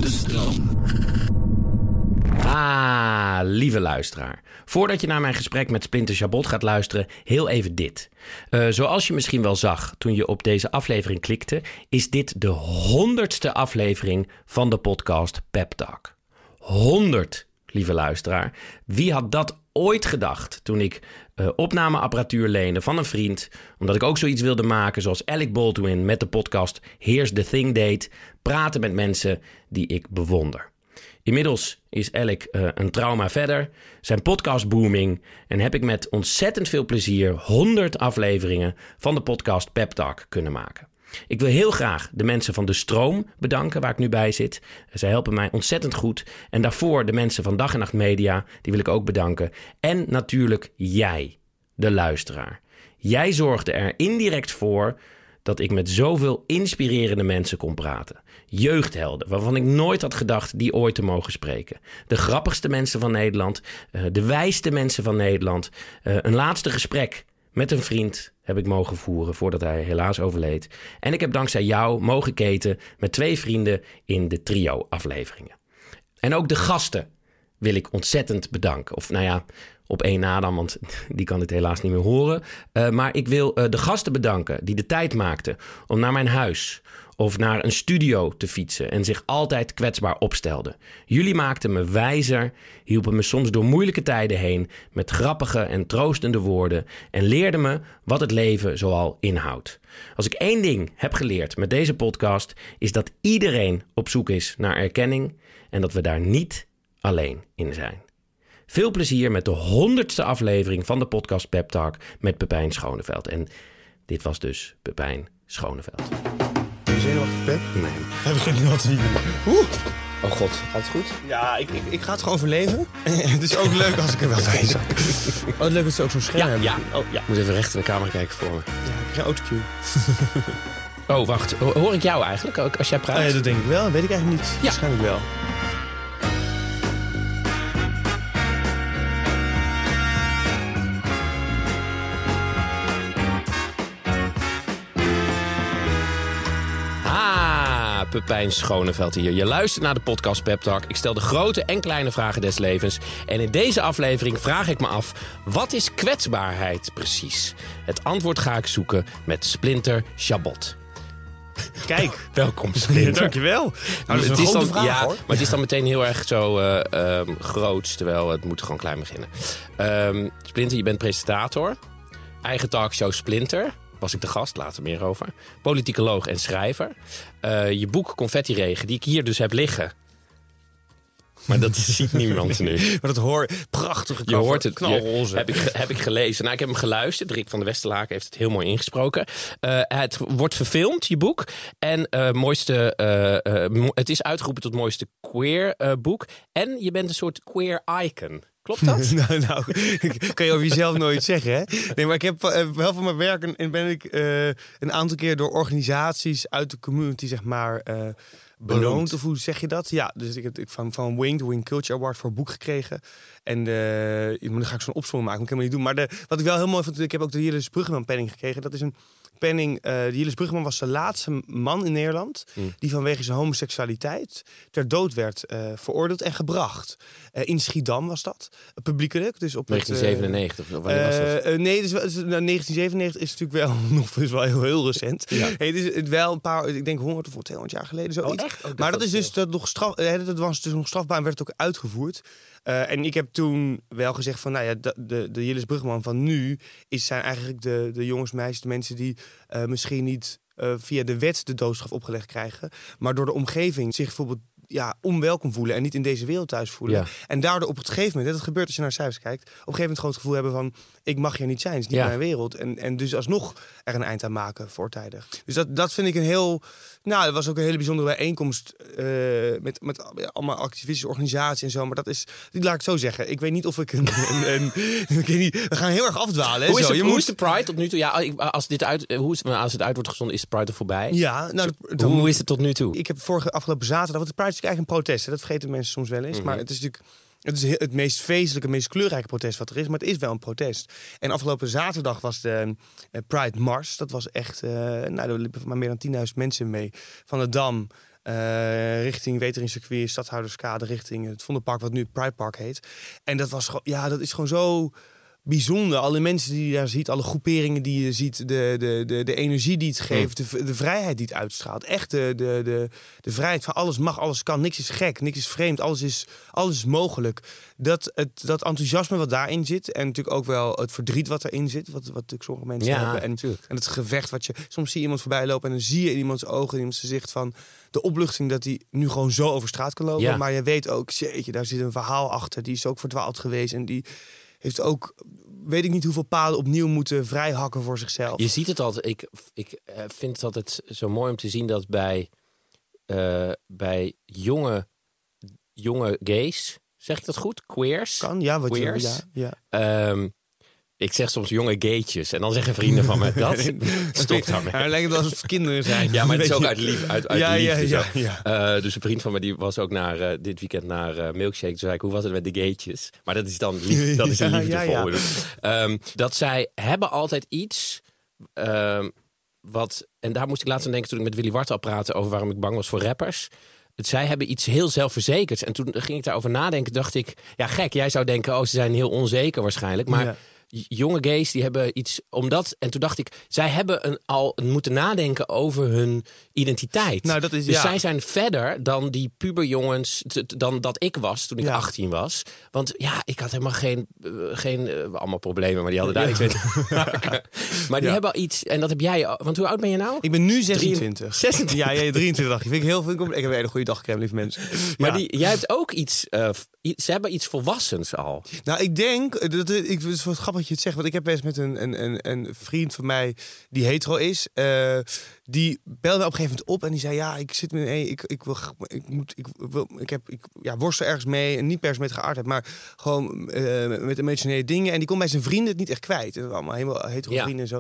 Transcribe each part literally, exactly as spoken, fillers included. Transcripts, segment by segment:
De stroom. Ah, lieve luisteraar. Voordat je naar mijn gesprek met Splinter Chabot gaat luisteren, heel even dit. Uh, zoals je misschien wel zag toen je op deze aflevering klikte, is dit de honderdste aflevering van de podcast Pep Talk. honderd, lieve luisteraar. Wie had dat ooit gedacht toen ik uh, opnameapparatuur leende van een vriend, omdat ik ook zoiets wilde maken zoals Alec Baldwin met de podcast Here's the Thing deed, praten met mensen die ik bewonder. Inmiddels is Alec uh, een trauma verder, zijn podcast booming en heb ik met ontzettend veel plezier honderd afleveringen van de podcast Pep Talk kunnen maken. Ik wil heel graag de mensen van De Stroom bedanken waar ik nu bij zit. Zij helpen mij ontzettend goed. En daarvoor de mensen van Dag en Nacht Media, die wil ik ook bedanken. En natuurlijk jij, de luisteraar. Jij zorgde er indirect voor dat ik met zoveel inspirerende mensen kon praten. Jeugdhelden, waarvan ik nooit had gedacht die ooit te mogen spreken. De grappigste mensen van Nederland, de wijste mensen van Nederland. Een laatste gesprek met een vriend heb ik mogen voeren voordat hij helaas overleed. En ik heb dankzij jou mogen keten met twee vrienden in de trio-afleveringen. En ook de gasten wil ik ontzettend bedanken. Of nou ja, op één na dan, want die kan dit helaas niet meer horen. Uh, maar ik wil uh, de gasten bedanken die de tijd maakten om naar mijn huis of naar een studio te fietsen en zich altijd kwetsbaar opstelden. Jullie maakten me wijzer, hielpen me soms door moeilijke tijden heen met grappige en troostende woorden en leerden me wat het leven zoal inhoudt. Als ik één ding heb geleerd met deze podcast, is dat iedereen op zoek is naar erkenning en dat we daar niet alleen in zijn. Veel plezier met de honderdste aflevering van de podcast Pep Talk met Pepijn Schoneveld. En dit was dus Pepijn Schoneveld. Ben je zenuwachtig, Pep? Nee. Heb ik geen idee wat te doen. Oeh. Oh god, gaat het goed? Ja, ik, ik, ik ga het gewoon overleven. Het is ook leuk als ik er wel bij zit. Oh, het leuk dat ze ook zo'n scherm Ja, hebben. ja. Oh, ja. Ik moet even recht in de camera kijken voor me. Ja, ik heb geen autocue. Oh, wacht. Hoor ik jou eigenlijk ook als jij praat? Uh, dat denk ik wel. Weet ik eigenlijk niet. Ja. Waarschijnlijk wel. Pepijn Schoneveld hier. Je luistert naar de podcast Pep Talk. Ik stel de grote en kleine vragen des levens. En in deze aflevering vraag ik me af, wat is kwetsbaarheid precies? Het antwoord ga ik zoeken met Splinter Chabot. Kijk. Welkom, Splinter. Ja, dankjewel. Nou, dat is een het is grote dan, vraag, ja, hoor. maar het is dan meteen heel erg zo uh, um, groots, terwijl het moet gewoon klein beginnen. Um, Splinter, je bent presentator. Eigen talkshow Splinter. Was ik de gast, later meer over. Politicoloog en schrijver. Uh, je boek Confettiregen, die ik hier dus heb liggen. Maar dat ziet niemand nu. Maar dat hoor prachtige Je hoort het. knalroze. Je, heb, ik, heb ik gelezen. Nou, ik heb hem geluisterd. Rick van der Westerlaken heeft het heel mooi ingesproken. Uh, het wordt verfilmd, je boek. En uh, mooiste, uh, uh, het is uitgeroepen tot mooiste queer uh, boek. En je bent een soort queer icon. Klopt dat? nou, nou, kan je over jezelf nooit zeggen, hè? Nee, maar ik heb uh, wel van mijn werk en ben ik uh, een aantal keer door organisaties uit de community, zeg maar, uh, beloond. Of hoe zeg je dat? Ja, dus ik heb ik van, van Wing, de Wing Culture Award, voor een boek gekregen. En uh, dan ga ik zo'n opzomming maken, moet ik helemaal niet doen. Maar de, wat ik wel heel mooi vond, ik heb ook de Jillis Bruggeman penning gekregen. Dat is een penning. Uh, de Jillis Bruggeman was de laatste man in Nederland mm. die vanwege zijn homoseksualiteit ter dood werd uh, veroordeeld en gebracht. Uh, in Schiedam was dat, publiekelijk. Dus op negentien zevenennegentig, het, uh, of wanneer was dat? Uh, nee, dus, dus, nou, negentien zevenennegentig is natuurlijk wel nog is wel heel, heel recent. Ja. Hey, het is het wel een paar, ik denk honderd of tweehonderd jaar geleden zoiets. Oh, echt? Oh, maar dat, dat is dus dat nog straf, dat was dus nog strafbaar en werd het ook uitgevoerd. Uh, en ik heb toen wel gezegd van, nou ja, de, de, de Jillis Bruggeman van nu is zijn eigenlijk de, de jongens, meisjes, de mensen die uh, misschien niet uh, via de wet de doodstraf opgelegd krijgen, maar door de omgeving zich bijvoorbeeld ja, onwelkom voelen en niet in deze wereld thuis voelen. Ja. En daardoor op het gegeven moment, dat gebeurt als je naar cijfers kijkt, op een gegeven moment gewoon het gevoel hebben van, ik mag hier niet zijn, het is niet ja. mijn wereld. En, en dus alsnog er een eind aan maken voortijdig. Dus dat, dat vind ik een heel, nou, dat was ook een hele bijzondere bijeenkomst uh, met, met ja, allemaal activistische organisaties en zo. Maar dat is, laat ik het zo zeggen, ik weet niet of ik een, een, een, een ik weet niet, we gaan heel erg afdwalen. Hoe is, zo. de, Je hoe moet... is de Pride tot nu toe? Ja, als, dit uit, hoe is, als het uit wordt gezonden, is de Pride er voorbij? Ja, nou, dan, hoe is het tot nu toe? Ik heb vorige afgelopen zaterdag, want de Pride is eigenlijk een protest. Hè? Dat vergeten mensen soms wel eens. Mm-hmm. Maar het is natuurlijk het, is het meest feestelijke, meest kleurrijke protest wat er is. Maar het is wel een protest. En afgelopen zaterdag was de uh, Pride Mars. Dat was echt, uh, nou, er liepen maar meer dan tienduizend mensen mee. Van de Dam Uh, richting Weteringcircuit, Stadhouderskade, richting het Vondelpark, wat nu Pride Park heet. En dat was gewoon, ja, dat is gewoon zo bijzonder. Alle mensen die je daar ziet, alle groeperingen die je ziet, de, de, de, de energie die het geeft, de, de vrijheid die het uitstraalt. Echt de, de, de, de vrijheid van alles mag, alles kan. Niks is gek, niks is vreemd, alles is, alles is mogelijk. Dat, het, dat enthousiasme wat daarin zit en natuurlijk ook wel het verdriet wat erin zit, wat, wat natuurlijk sommige mensen ja, hebben. En, en het gevecht wat je... Soms zie je iemand voorbij lopen en dan zie je in iemands ogen, in iemands gezicht van de opluchting dat hij nu gewoon zo over straat kan lopen. Ja. Maar je weet ook, jeetje, daar zit een verhaal achter. Die is ook verdwaald geweest en die heeft ook, weet ik niet hoeveel paden opnieuw moeten vrijhakken voor zichzelf. Je ziet het altijd. Ik, ik uh, vind het altijd zo mooi om te zien dat bij, uh, bij jonge, jonge gays, zeg ik dat goed? Queers? Kan, ja. Wat Queers. Je, ja, ja. Um, ik zeg soms jonge gaytjes. En dan zeggen vrienden van me, dat stopt daarmee. Ja, lijkt het alsof het kinderen zijn. Ja, maar het is ook uit, lief, uit, uit ja, liefde. Ja, ja, ja. Uh, dus een vriend van me die was ook naar, uh, dit weekend naar uh, Milkshake. Toen zei ik, hoe was het met de gaytjes? Maar dat is dan lief, dat is een liefdevol. Ja, ja. Um, dat zij hebben altijd iets... Um, wat, en daar moest ik laatst aan denken toen ik met Willy Wartaal praatte over waarom ik bang was voor rappers. Zij hebben iets heel zelfverzekerds. En toen ging ik daarover nadenken, dacht ik... Ja, gek, jij zou denken, oh, ze zijn heel onzeker waarschijnlijk. Maar ja. jonge gays, die hebben iets... Omdat, en toen dacht ik, zij hebben een, al moeten nadenken over hun identiteit. Nou, dat is, dus ja. zij zijn verder dan die puberjongens... dan dat ik was toen ik ja. achttien was. Want ja, ik had helemaal geen... Uh, geen uh, allemaal problemen, maar die hadden daar ja. niks mee te maken. Maar die ja. hebben al iets... En dat heb jij... Want hoe oud ben je nou? Ik ben nu zesentwintig. zesentwintig? Ja, jij drieëntwintig. Vind ik heel veel. Ik heb een hele goede dag gekregen, lieve mensen. Maar ja. die, jij hebt ook iets... Uh, ze hebben iets volwassens al. Nou, ik denk... Dat, ik, het is wat grappig dat je het zegt. Want ik heb best met een, een, een, een vriend van mij die hetero is. Uh, die belde me op een gegeven moment op en die zei... Ja, ik zit met een... Ik, ik, wil, ik, moet, ik, wil, ik heb ik, ja, worstel ergens mee. En niet per se met geaardheid, maar gewoon uh, met emotionele dingen. En die kon bij zijn vrienden het niet echt kwijt. En allemaal helemaal hetero ja. vrienden en zo.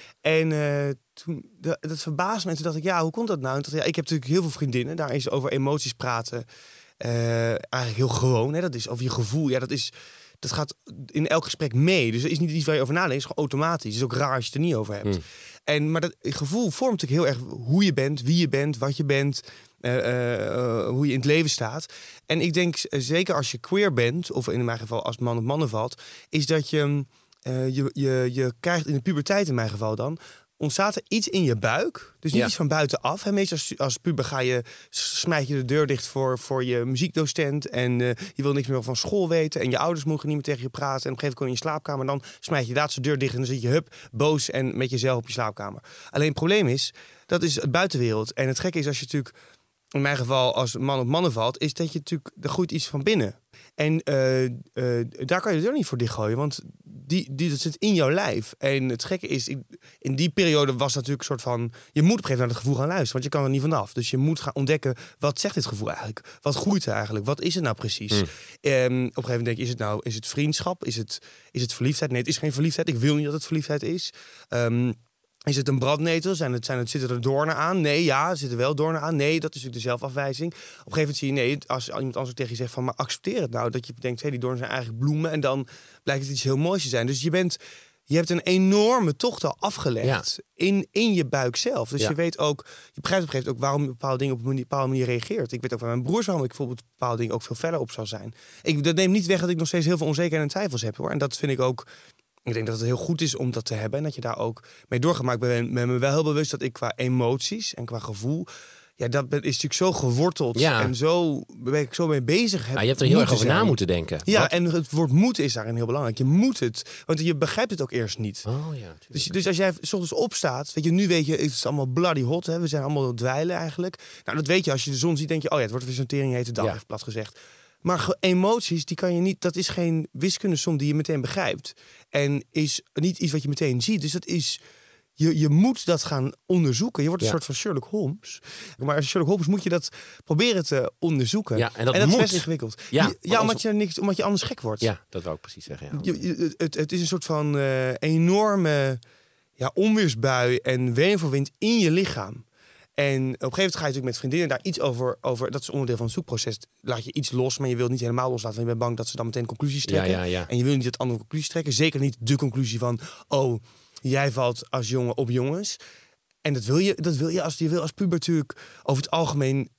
En uh, toen, dat, dat verbaasde me. En toen dacht ik, ja, hoe komt dat nou? En toen dacht ik, ja, ik heb natuurlijk heel veel vriendinnen. Daar is over emoties praten uh, eigenlijk heel gewoon. Hè? Dat is over je gevoel. Ja, dat is... Dat gaat in elk gesprek mee. Dus dat is niet iets waar je over nadenkt. Het is gewoon automatisch. Het is ook raar als je het er niet over hebt. Mm. En, maar dat gevoel vormt natuurlijk heel erg hoe je bent, wie je bent, wat je bent, uh, uh, hoe je in het leven staat. En ik denk, uh, zeker als je queer bent, of in mijn geval als man op mannen valt, is dat je, uh, je, je, je krijgt in de puberteit in mijn geval dan, ontstaat er iets in je buik. Dus niet ja. iets van buitenaf. Hè. Meestal als, als puber ga je, smijt je de deur dicht voor, voor je muziekdocent. En uh, je wil niks meer van school weten. En je ouders mogen niet meer tegen je praten. En op een gegeven moment kom je in je slaapkamer. En dan smijt je laatste deur dicht. En dan zit je hup, boos en met jezelf op je slaapkamer. Alleen het probleem is, dat is het buitenwereld. En het gekke is als je natuurlijk, in mijn geval als man op mannen valt, is dat je natuurlijk, er groeit iets van binnen. En uh, uh, daar kan je de deur niet voor dichtgooien, want die, die, dat zit in jouw lijf. En het gekke is, in die periode was dat natuurlijk een soort van... Je moet op een gegeven moment naar het gevoel gaan luisteren, want je kan er niet vanaf. Dus je moet gaan ontdekken, wat zegt dit gevoel eigenlijk? Wat groeit er eigenlijk? Wat is het nou precies? Hmm. Um, op een gegeven moment denk je, is het nou is het vriendschap? Is het, is het verliefdheid? Nee, het is geen verliefdheid. Ik wil niet dat het verliefdheid is. Um, Is het een brandnetel? Zijn het, zijn het, zitten er doornen aan? Nee, ja, er zitten wel doornen aan. Nee, dat is natuurlijk de zelfafwijzing. Op een gegeven moment zie je, nee, als iemand anders tegen je zegt van, maar accepteer het nou. Dat je denkt, hé, die doornen zijn eigenlijk bloemen. En dan blijkt het iets heel moois te zijn. Dus je bent, je hebt een enorme tocht al afgelegd ja. in, in je buik zelf. Dus ja. je weet ook, je begrijpt op een gegeven moment ook waarom je bepaalde dingen op een bepaalde manier reageert. Ik weet ook van mijn broers waarom ik bijvoorbeeld bepaalde dingen ook veel verder op zal zijn. Ik, dat neemt niet weg dat ik nog steeds heel veel onzekerheid en twijfels heb, hoor. En dat vind ik ook... Ik denk dat het heel goed is om dat te hebben en dat je daar ook mee doorgaat. Maar ik ben, ben me wel heel bewust dat ik qua emoties en qua gevoel... Ja, dat is natuurlijk zo geworteld ja. en zo ben ik zo mee bezig. Heb, ja, je hebt er heel erg over zijn. na moeten denken. Ja, Wat? En het woord moet is daarin heel belangrijk. Je moet het, want je begrijpt het ook eerst niet. Oh, ja, dus, dus als jij 's ochtends opstaat, weet je, nu weet je, het is allemaal bloody hot. Hè? We zijn allemaal dweilen eigenlijk. Nou, dat weet je, als je de zon ziet, denk je, oh ja, het wordt weer zo'n tering hete dag, ja. even plat gezegd. Maar emoties, die kan je niet, dat is geen wiskundesom die je meteen begrijpt. En is niet iets wat je meteen ziet. Dus dat is, je, je moet dat gaan onderzoeken. Je wordt een ja. soort van Sherlock Holmes. Maar als Sherlock Holmes moet je dat proberen te onderzoeken. Ja, en dat, en dat moet. is best ingewikkeld. Ja, ja, ja omdat, je niks, omdat je anders gek wordt. Ja, dat wou ik precies zeggen. Ja. Je, je, het, het is een soort van uh, enorme ja, onweersbui en weerwind in je lichaam. En op een gegeven moment ga je natuurlijk met vriendinnen daar iets over, over... Dat is onderdeel van het zoekproces. Laat je iets los, maar je wilt niet helemaal loslaten. Want je bent bang dat ze dan meteen conclusies trekken. Ja, ja, ja. En je wil niet dat andere conclusies trekken. Zeker niet de conclusie van... Oh, jij valt als jongen op jongens. En dat wil je, dat wil je, als, je wil als puber natuurlijk over het algemeen...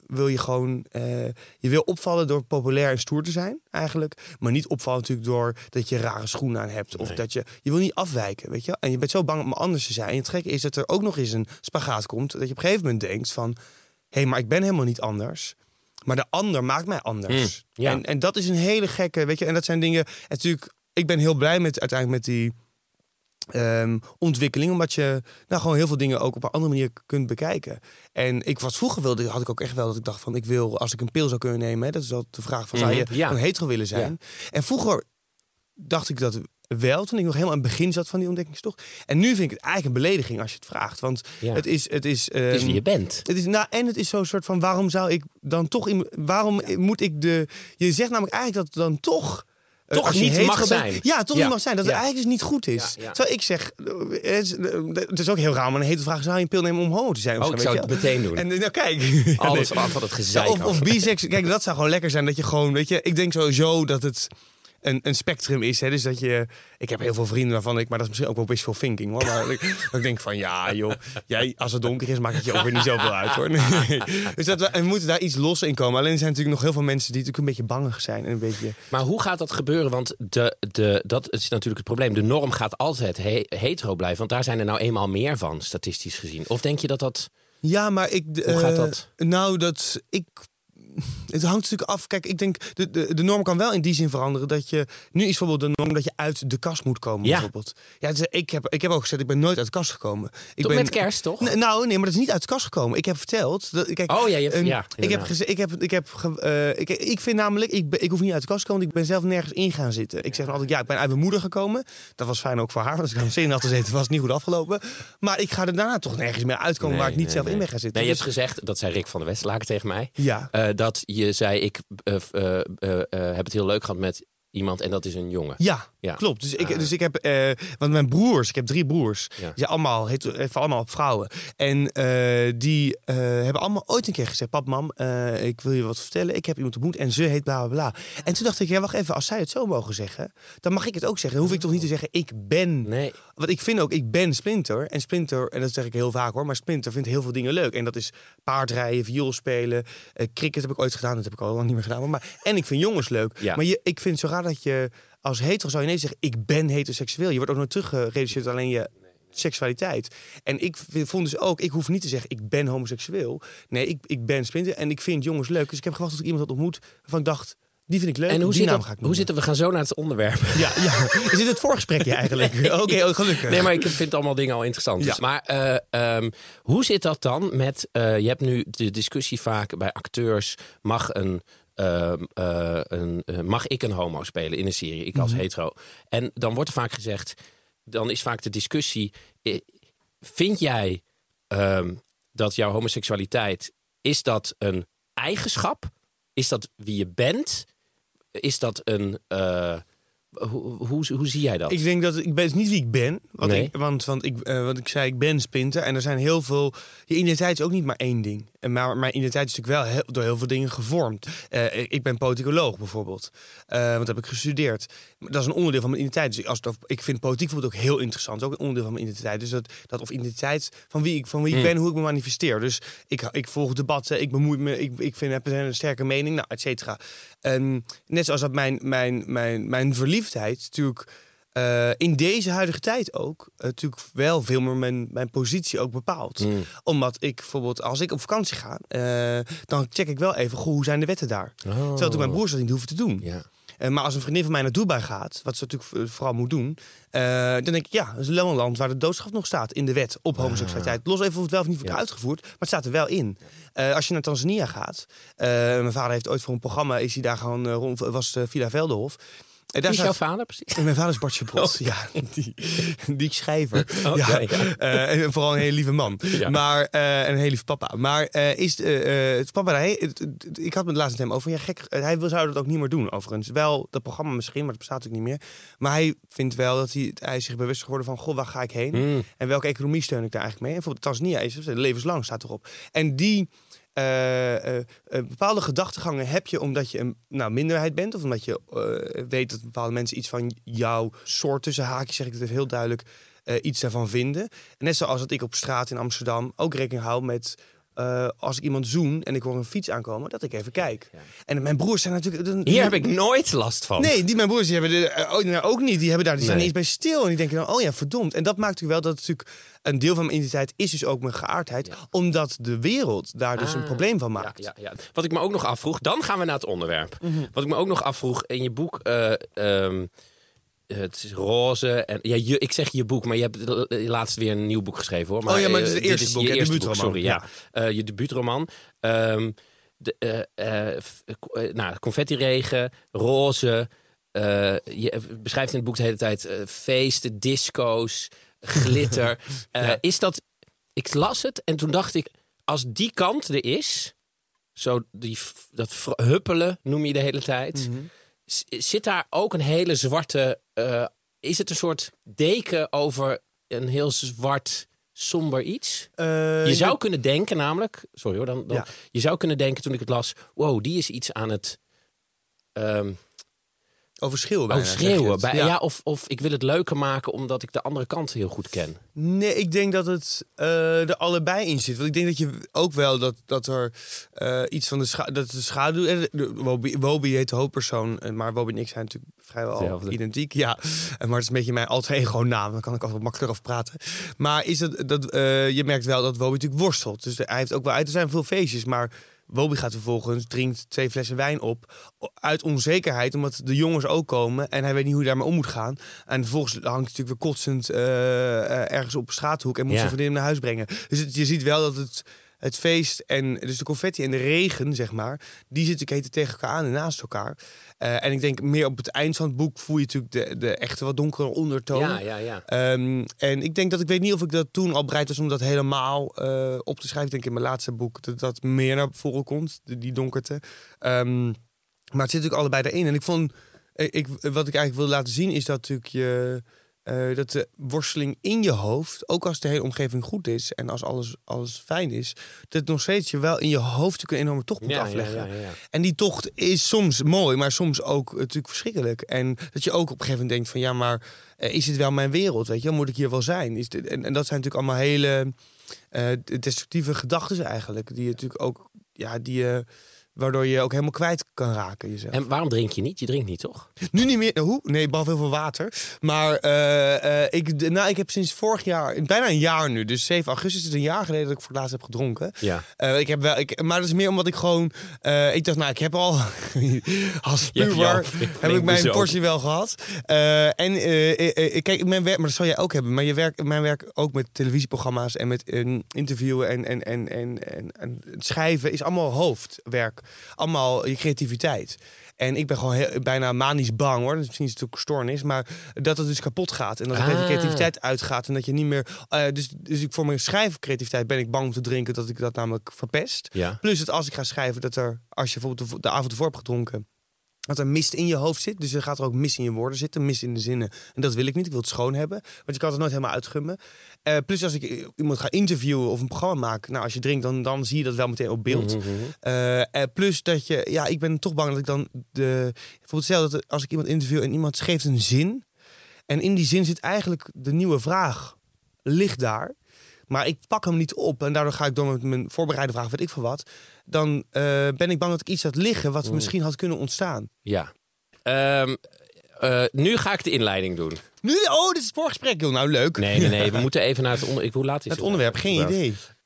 wil je gewoon... Uh, je wil opvallen door populair en stoer te zijn, eigenlijk. Maar niet opvallen natuurlijk door dat je rare schoenen aan hebt. Of nee. dat je... Je wil niet afwijken, weet je. En je bent zo bang om anders te zijn. En het gekke is dat er ook nog eens een spagaat komt. Dat je op een gegeven moment denkt van... Hé, hey, maar ik ben helemaal niet anders. Maar de ander maakt mij anders. Mm, ja. en, en dat is een hele gekke, weet je. En dat zijn dingen... En natuurlijk, ik ben heel blij met uiteindelijk met die... Um, ontwikkeling, omdat je nou gewoon heel veel dingen ook op een andere manier kunt bekijken. En ik was vroeger wilde, had ik ook echt wel dat ik dacht van ik wil, als ik een pil zou kunnen nemen, hè, dat is altijd de vraag van zou je mm-hmm, ja. een hetero willen zijn? Ja. En vroeger dacht ik dat wel, toen ik nog helemaal aan het begin zat van die ontdekkingstocht. En nu vind ik het eigenlijk een belediging als je het vraagt, want ja. het is, het is, um, het is wie je bent. Het is, nou, en het is zo'n soort van waarom zou ik dan toch, waarom ja. moet ik de, je zegt namelijk eigenlijk dat het dan toch Toch niet mag zijn. Bent, ja, toch ja. niet mag zijn. Dat ja. het eigenlijk dus niet goed is. Ja, ja. Terwijl ik zeg, het is, het is ook heel raar, maar een hete vraag, zou je een pil nemen om homo te zijn? Oh, zo, ik zou het meteen doen. En nou kijk. Alles af van het gezeik. Of, of bisex, kijk, dat zou gewoon lekker zijn. Dat je gewoon, weet je, ik denk sowieso dat het een, een spectrum is. Hè? Dus dat je, ik heb heel veel vrienden waarvan ik, maar dat is misschien ook wel wishful thinking, hoor. Maar ik, ik denk van, ja joh, jij, als het donker is, maakt het je ook weer niet zoveel uit, hoor. Nee. Dus dat we, we moeten daar iets los in komen. Alleen er zijn natuurlijk nog heel veel mensen die natuurlijk een beetje bangig zijn. En een beetje... Maar hoe gaat dat gebeuren? Want de, de, dat is natuurlijk het probleem. De norm gaat altijd he, hetero blijven. Want daar zijn er nou eenmaal meer van, statistisch gezien. Of denk je dat dat... Ja, maar ik... Hoe uh, gaat dat? Nou, dat... ik. Het hangt natuurlijk af. Kijk, ik denk, de, de, de norm kan wel in die zin veranderen dat je... Nu is bijvoorbeeld de norm dat je uit de kast moet komen, ja. bijvoorbeeld. Ja, dus ik, heb, ik heb ook gezegd, ik ben nooit uit de kast gekomen. Ik toch ben, met kerst, toch? N- nou, nee, maar dat is niet uit de kast gekomen. Ik heb verteld... Dat, kijk, oh ja, je, um, ja ik heb, geze- ik heb, ik heb, uh, ik, ik vind namelijk, ik, ben, ik hoef niet uit de kast te komen, ik ben zelf nergens in gaan zitten. Ik zeg dan altijd, ja, ik ben uit mijn moeder gekomen. Dat was fijn ook voor haar, want als ik aan de zin had gezeten, was het niet goed afgelopen. Maar ik ga er daarna toch nergens meer uitkomen nee, waar ik niet nee, zelf nee. in ben gaan zitten. Nee, je dus... hebt gezegd, dat zei Rick van der Westlaken tegen mij, ja. uh, dat je zei, ik uh, uh, uh, uh, heb het heel leuk gehad met iemand en dat is een jongen. Ja, ja. klopt. Dus ik, dus ik heb, uh, want mijn broers, ik heb drie broers, ja. die zijn allemaal, heet, allemaal op vrouwen. En uh, die uh, hebben allemaal ooit een keer gezegd, pap, mam, uh, ik wil je wat vertellen. Ik heb iemand ontmoet en ze heet bla bla bla. En toen dacht ik, ja, wacht even, als zij het zo mogen zeggen, dan mag ik het ook zeggen. Dan hoef ik toch niet te zeggen, ik ben. Nee. Want ik vind ook, ik ben Splinter. En Splinter, en dat zeg ik heel vaak hoor, maar Splinter vindt heel veel dingen leuk. En dat is paardrijden, viool spelen, uh, cricket heb ik ooit gedaan, dat heb ik al lang niet meer gedaan. Maar, en ik vind jongens leuk. Ja. Maar je, ik vind het zo raar dat je als hetero zou je ineens zeggen, ik ben heteroseksueel. Je wordt ook nog teruggereduceerd tot alleen je seksualiteit. En ik vond dus ook, ik hoef niet te zeggen, ik ben homoseksueel. Nee, ik, ik ben Splinter en ik vind jongens leuk. Dus ik heb gewacht tot ik iemand had ontmoet waarvan ik dacht, die vind ik leuk. En hoe die zit naam dat, ga ik hoe zitten we gaan zo naar het onderwerp? Ja, ja. Is dit het voorgesprekje eigenlijk? Oké, okay, oh, gelukkig. Nee, maar ik vind allemaal dingen al interessant. Ja. Dus. Maar uh, um, hoe zit dat dan met, uh, je hebt nu de discussie vaak bij acteurs, mag een Uh, uh, een, uh, mag ik een homo spelen in een serie, ik als mm-hmm. hetero. En dan wordt er vaak gezegd, dan is vaak de discussie, vind jij um, dat jouw homoseksualiteit, is dat een eigenschap? Is dat wie je bent? Is dat een... Uh, Hoe, hoe, hoe zie jij dat? Ik denk dat ik ben het niet wie ik ben. Want, nee. ik, want, want ik, uh, wat ik zei, ik ben Splinter. En er zijn heel veel... Je identiteit is ook niet maar één ding. En maar mijn identiteit is natuurlijk wel heel, door heel veel dingen gevormd. Uh, ik ben politicoloog bijvoorbeeld. Uh, want dat heb ik gestudeerd. Dat is een onderdeel van mijn identiteit. Dus als het, ik vind politiek bijvoorbeeld ook heel interessant. Ook een onderdeel van mijn identiteit. Dus dat, dat of identiteit van wie ik, van wie ik mm. ben, hoe ik me manifesteer. Dus ik, ik volg debatten, ik bemoei me, ik, ik vind, heb een sterke mening, nou, et cetera. Um, net zoals dat mijn, mijn, mijn, mijn verliefdheid natuurlijk uh, in deze huidige tijd ook uh, natuurlijk wel veel meer mijn, mijn positie ook bepaalt. Mm. Omdat ik bijvoorbeeld, als ik op vakantie ga, uh, dan check ik wel even, goh, hoe zijn de wetten daar? Oh. Terwijl toen mijn broers dat niet hoeven te doen. Yeah. Uh, maar als een vriendin van mij naar Dubai gaat, wat ze natuurlijk vooral moet doen, uh, dan denk ik, ja, dat is een land waar de doodstraf nog staat in de wet op homoseksualiteit. Los even of het wel of niet wordt ja. uitgevoerd, maar het staat er wel in. Uh, als je naar Tanzania gaat, uh, mijn vader heeft ooit voor een programma, is hij daar gewoon uh, rond, was uh, Villa Veldenhof. Wie is jouw vader precies? Mijn vader is Bartje Bos, oh. ja, die, die schrijver. Okay, ja, ja. Uh, en vooral een hele lieve man. Ja. Maar, uh, en een hele lieve papa. Maar uh, is uh, het papa, hij, het, het, ik had het laatst met hem over, ja gek, hij zou dat ook niet meer doen overigens. Wel dat programma misschien, maar dat bestaat ook niet meer. Maar hij vindt wel dat hij, hij zich bewust is geworden van, goh, waar ga ik heen? Mm. En welke economie steun ik daar eigenlijk mee? En bijvoorbeeld Tanzania is levenslang, staat erop. En die... Uh, uh, uh, bepaalde gedachtegangen heb je omdat je een nou, minderheid bent, of omdat je uh, weet dat bepaalde mensen iets van jouw soort, tussen haakjes zeg ik het even heel duidelijk, uh, iets daarvan vinden. En net zoals dat ik op straat in Amsterdam ook rekening hou met uh, als ik iemand zoen en ik hoor een fiets aankomen, dat ik even kijk. Ja. En mijn broers zijn natuurlijk... Dan, Hier heb ik nooit last van. Nee, die mijn broers die hebben de, uh, nou, ook niet. Die, hebben daar, die nee. staan niet eens bij stil. En die denken dan, oh ja, verdomd. En dat maakt natuurlijk wel dat het natuurlijk... Een deel van mijn identiteit is dus ook mijn geaardheid. Ja. Omdat de wereld daar dus ah, een probleem van maakt. Ja, ja, ja. Wat ik me ook nog afvroeg, dan gaan we naar het onderwerp. Mm-hmm. Wat ik me ook nog afvroeg in je boek... Uh, um, het is roze. En, ja, je, ik zeg je boek, maar je hebt laatst weer een nieuw boek geschreven, hoor. Maar, oh ja, maar het is het eerste is boek, je eerste debuutroman. boek, sorry, ja. ja. Uh, je debuutroman. Um, de, uh, uh, uh, nou, confetti-regen, roze. Uh, je beschrijft in het boek de hele tijd uh, feesten, disco's, glitter. Uh, ja. Is dat... Ik las het en toen dacht ik, als die kant er is, zo die, dat huppelen noem je de hele tijd... Mm-hmm. Zit daar ook een hele zwarte... Uh, is het een soort deken over een heel zwart, somber iets? Uh, je zou ja. kunnen denken namelijk... Sorry hoor, dan, dan ja. je zou kunnen denken toen ik het las... Wow, die is iets aan het... Um, Overschreeuwen bijna. Overschreeuwen. Bij, ja, ja of, of ik wil het leuker maken omdat ik de andere kant heel goed ken. Nee, ik denk dat het uh, er allebei in zit. Want ik denk dat je ook wel dat, dat er uh, iets van de, scha- dat de schaduw... Uh, Wobie, Wobie heet de hoofdpersoon, uh, maar Wobie en ik zijn natuurlijk vrijwel Zelfde. identiek. Ja, uh, maar het is een beetje mijn alter ego naam. Dan kan ik altijd makkelijker over praten. Maar is het, dat, uh, je merkt wel dat Wobie natuurlijk worstelt. Dus hij heeft ook wel uit. Er zijn veel feestjes, maar... Wobie gaat vervolgens, drinkt twee flessen wijn op. Uit onzekerheid, omdat de jongens ook komen. En hij weet niet hoe hij daarmee om moet gaan. En vervolgens hangt hij natuurlijk weer kotsend uh, uh, ergens op een straathoek. En moet ja. zijn vriendin naar huis brengen. Dus het, je ziet wel dat het, het feest en dus de confetti en de regen, zeg maar. Die zitten natuurlijk tegen elkaar aan en naast elkaar. Uh, en ik denk meer op het eind van het boek voel je natuurlijk de, de echte wat donkere ondertoon. Ja, ja, ja. Um, en ik denk dat ik weet niet of ik dat toen al bereid was om dat helemaal uh, op te schrijven. Ik denk in mijn laatste boek dat dat meer naar voren komt, die, die donkerte. Um, maar het zit natuurlijk allebei erin. En ik vond, ik, wat ik eigenlijk wilde laten zien is dat natuurlijk je... Uh, dat de worsteling in je hoofd, ook als de hele omgeving goed is en als alles, alles fijn is, dat nog steeds je wel in je hoofd een enorme tocht moet ja, afleggen. Ja, ja, ja. En die tocht is soms mooi, maar soms ook natuurlijk verschrikkelijk. En dat je ook op een gegeven moment denkt van ja, maar uh, is dit wel mijn wereld? Weet je, moet ik hier wel zijn? Is dit, en, en dat zijn natuurlijk allemaal hele uh, destructieve gedachten eigenlijk, die je natuurlijk ook, ja, die je... Uh, waardoor je ook helemaal kwijt kan raken jezelf. En waarom drink je niet? Je drinkt niet, toch? Nu niet meer. Hoe? Nee, behalve heel veel water. Maar uh, uh, ik, nou, ik heb sinds vorig jaar, bijna een jaar nu, dus zeven augustus is een jaar geleden dat ik voor het laatst heb gedronken. Ja. Uh, ik heb wel, ik, maar dat is meer omdat ik gewoon, uh, ik dacht, nou, ik heb al als puber heb ik mijn portie wel gehad. Uh, en uh, uh, kijk, mijn werk, maar dat zal jij ook hebben. Maar je werk, mijn werk ook met televisieprogramma's en met uh, interviewen en, en, en, en, en, en schrijven is allemaal hoofdwerk. Allemaal je creativiteit. En ik ben gewoon heel, bijna manisch bang, hoor. Dat is misschien een stuk stoornis, maar dat het dus kapot gaat. En dat ah. je creativiteit uitgaat en dat je niet meer... Uh, dus, dus ik voor mijn schrijfcreativiteit ben ik bang om te drinken, dat ik dat namelijk verpest. Ja. Plus dat als ik ga schrijven, dat er, als je bijvoorbeeld de, de avond ervoor hebt gedronken, dat er mist in je hoofd zit. Dus er gaat er ook mist in je woorden zitten, mist in de zinnen. En dat wil ik niet. Ik wil het schoon hebben. Want je kan het nooit helemaal uitgummen. Uh, plus als ik iemand ga interviewen of een programma maak, nou, als je drinkt, dan, dan zie je dat wel meteen op beeld. Mm-hmm. Uh, uh, plus dat je, ja, ik ben toch bang dat ik dan de... Bijvoorbeeld stel dat als ik iemand interview en iemand geeft een zin. En in die zin zit eigenlijk de nieuwe vraag. Ligt daar. Maar ik pak hem niet op. En daardoor ga ik door met mijn voorbereide vraag, weet ik van wat. Dan uh, ben ik bang dat ik iets had liggen wat mm. misschien had kunnen ontstaan. Ja. Um, uh, nu ga ik de inleiding doen. Nu? Oh, dit is het voorgesprek, joh. Nou, leuk. Nee, nee, nee. We moeten even naar het onderwerp. Hoe laat is het? Het onderwerp, geen idee.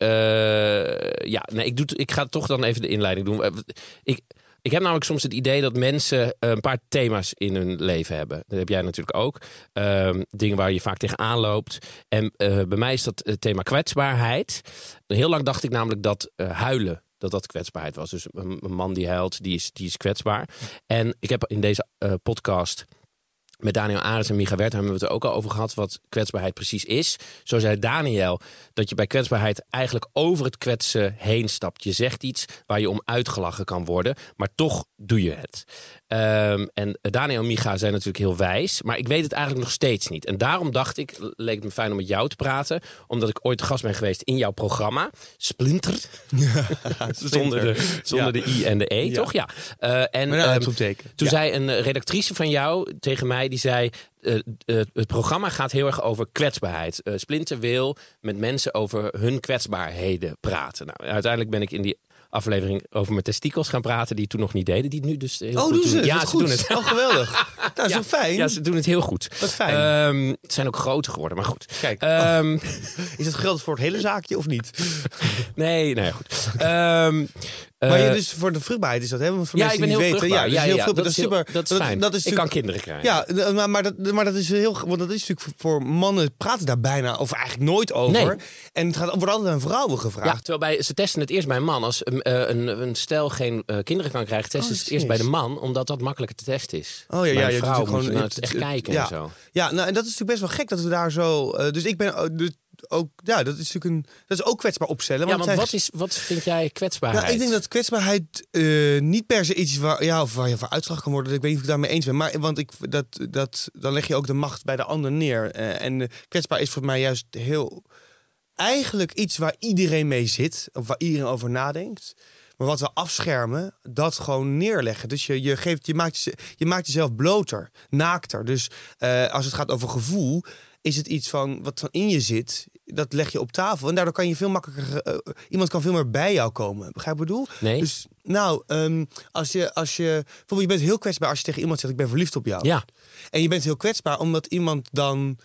Uh, ja, nee, ik, doe t- ik ga toch dan even de inleiding doen. Ik... Ik heb namelijk soms het idee dat mensen een paar thema's in hun leven hebben. Dat heb jij natuurlijk ook. Um, dingen waar je vaak tegenaan loopt. En uh, bij mij is dat het thema kwetsbaarheid. Heel lang dacht ik namelijk dat uh, huilen, dat dat kwetsbaarheid was. Dus een, een man die huilt, die is, die is kwetsbaar. En ik heb in deze uh, podcast met Daniel Ares en Micha Wertheim hebben we het er ook al over gehad wat kwetsbaarheid precies is. Zo zei Daniel dat je bij kwetsbaarheid eigenlijk over het kwetsen heen stapt. Je zegt iets waar je om uitgelachen kan worden, maar toch doe je het. Um, en Daniel en Micha zijn natuurlijk heel wijs, maar ik weet het eigenlijk nog steeds niet. En daarom dacht ik, leek het me fijn om met jou te praten, omdat ik ooit gast ben geweest in jouw programma, Splinter. Ja, zonder de, zonder ja. de I en de E, ja. toch? Ja. Uh, en um, toen ja. zei een redactrice van jou tegen mij, die zei, uh, uh, het programma gaat heel erg over kwetsbaarheid. Uh, Splinter wil met mensen over hun kwetsbaarheden praten. Nou, uiteindelijk ben ik in die aflevering over mijn testikels gaan praten, die toen nog niet deden. Die nu dus heel oh, goed doen ze? doen. Ja, ze goed. doen het. Oh, geweldig. Nou, dat is ja, wel fijn. Ja, ze doen het heel goed. Wat fijn. Um, het zijn ook groter geworden, maar goed. Kijk, Um, oh. Is het geldt voor het hele zaakje of niet? nee, nee, goed. Um, Maar uh, je, dus voor de vruchtbaarheid is dat, hè? Want voor ja, mensen ik ben die heel niet vruchtbaar. weten, Ja, ja, ja, ja, dat is heel dat, super. is, dat is fijn. Dat, dat is ik kan kinderen krijgen. Ja, maar, maar, dat, maar dat is heel, want dat is natuurlijk voor mannen praten daar bijna of eigenlijk nooit over. Nee. En het gaat, wordt altijd aan vrouwen gevraagd. Ja, terwijl bij, ze testen het eerst bij een man. Als uh, een, een stel geen uh, kinderen kan krijgen, testen Oh, ze het eerst bij de man, omdat dat makkelijker te testen is. Oh ja, ja, bij een je vrouw doet moet gewoon je het, het echt het, kijken ja. en zo. Ja, nou en dat is natuurlijk best wel gek dat we daar zo. Uh, dus ik ben uh, dus ook, ja, dat is natuurlijk een, dat is ook kwetsbaar opstellen. Ja, want want het wat, zijn, is, wat vind jij kwetsbaarheid? nou, ik denk dat kwetsbaarheid uh, niet per se iets is waar, ja, of waar je voor uitslag kan worden. Ik weet niet of ik daarmee eens ben. Maar want ik, dat, dat, dan leg je ook de macht bij de ander neer. Uh, en uh, kwetsbaar is voor mij juist heel. Eigenlijk iets waar iedereen mee zit, of waar iedereen over nadenkt. Maar wat we afschermen, dat gewoon neerleggen. Dus je, je, geeft, je, maakt, je, je maakt jezelf bloter, naakter. Dus uh, als het gaat over gevoel, is het iets van wat van in je zit. Dat leg je op tafel. En daardoor kan je veel makkelijker. Uh, iemand kan veel meer bij jou komen. Begrijp je wat ik bedoel? Nee. Dus nou, um, als je, als je. Bijvoorbeeld, je bent heel kwetsbaar als je tegen iemand zegt: ik ben verliefd op jou. Ja. En je bent heel kwetsbaar omdat iemand dan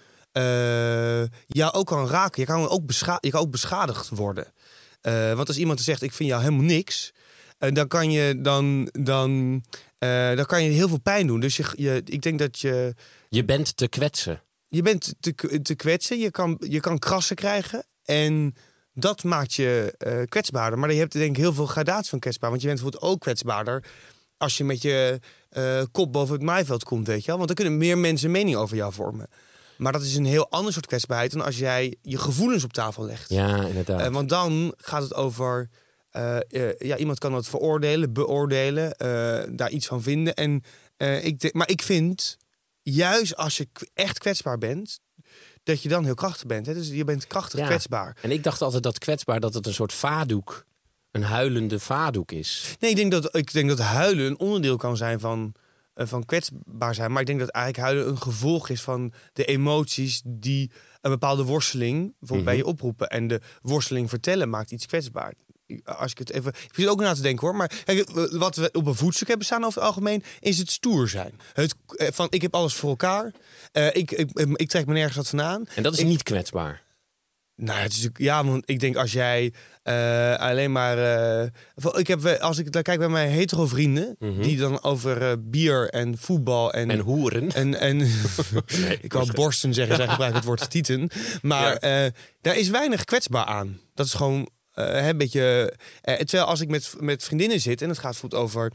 uh, jou ook kan raken. Je kan ook, bescha- je kan ook beschadigd worden. Uh, want als iemand zegt: ik vind jou helemaal niks. Uh, dan kan je dan, dan, uh, dan kan je heel veel pijn doen. Dus je, je, ik denk dat je. Je bent te kwetsen. Je bent te, te kwetsen. Je kan, je kan krassen krijgen. En dat maakt je uh, kwetsbaarder. Maar je hebt denk ik heel veel gradaties van kwetsbaar. Want je bent bijvoorbeeld ook kwetsbaarder als je met je uh, kop boven het maaiveld komt, weet je wel. Want dan kunnen meer mensen mening over jou vormen. Maar dat is een heel ander soort kwetsbaarheid dan als jij je gevoelens op tafel legt. Ja, inderdaad. Uh, want dan gaat het over. Uh, uh, ja, iemand kan dat veroordelen, beoordelen, uh, daar iets van vinden. En, uh, ik de- maar ik vind, juist als je echt kwetsbaar bent, dat je dan heel krachtig bent. Hè? Dus je bent krachtig Ja. kwetsbaar. En ik dacht altijd dat kwetsbaar dat het een soort vadoek, een huilende vadoek is. Nee, ik denk dat, ik denk dat huilen een onderdeel kan zijn van, uh, van kwetsbaar zijn. Maar ik denk dat eigenlijk huilen een gevolg is van de emoties die een bepaalde worsteling bijvoorbeeld Mm-hmm. bij je oproepen. En de worsteling vertellen maakt iets kwetsbaar. Als ik het even. Ik zit ook na te denken hoor. Maar kijk, wat we op een voetstuk hebben staan over het algemeen, is het stoer zijn. Het van ik heb alles voor elkaar. Uh, ik, ik, ik trek me nergens wat vandaan. En dat is ik, niet kwetsbaar. Nou, het is natuurlijk. Ja, want ik denk als jij uh, alleen maar. Uh, ik heb als ik kijk bij mijn hetero vrienden, mm-hmm. die dan over uh, bier en voetbal en. En hoeren. En, en nee, ik wou borsten zeggen, zij gebruiken het woord tieten. Maar ja. uh, daar is weinig kwetsbaar aan. Dat is gewoon. Uh, een beetje, uh, terwijl als ik met, met vriendinnen zit en het gaat goed over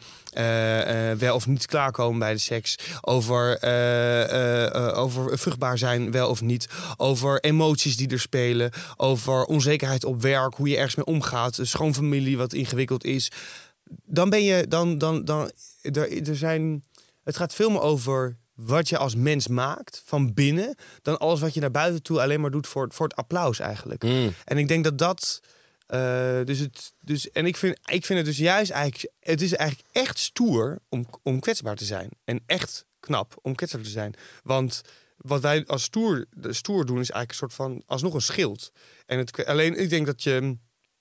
uh, uh, wel of niet klaarkomen bij de seks, over, uh, uh, uh, over vruchtbaar zijn wel of niet, over emoties die er spelen, over onzekerheid op werk, hoe je ergens mee omgaat, schoonfamilie wat ingewikkeld is, dan ben je dan dan dan er, er zijn, het gaat veel meer over wat je als mens maakt van binnen dan alles wat je naar buiten toe alleen maar doet voor, voor het applaus eigenlijk. Mm. En ik denk dat dat Uh, dus het, dus, en ik vind, ik vind het dus juist eigenlijk, het is eigenlijk echt stoer om, om kwetsbaar te zijn. En echt knap om kwetsbaar te zijn. Want wat wij als stoer, stoer doen is eigenlijk een soort van, alsnog een schild. En het, alleen, ik denk dat je,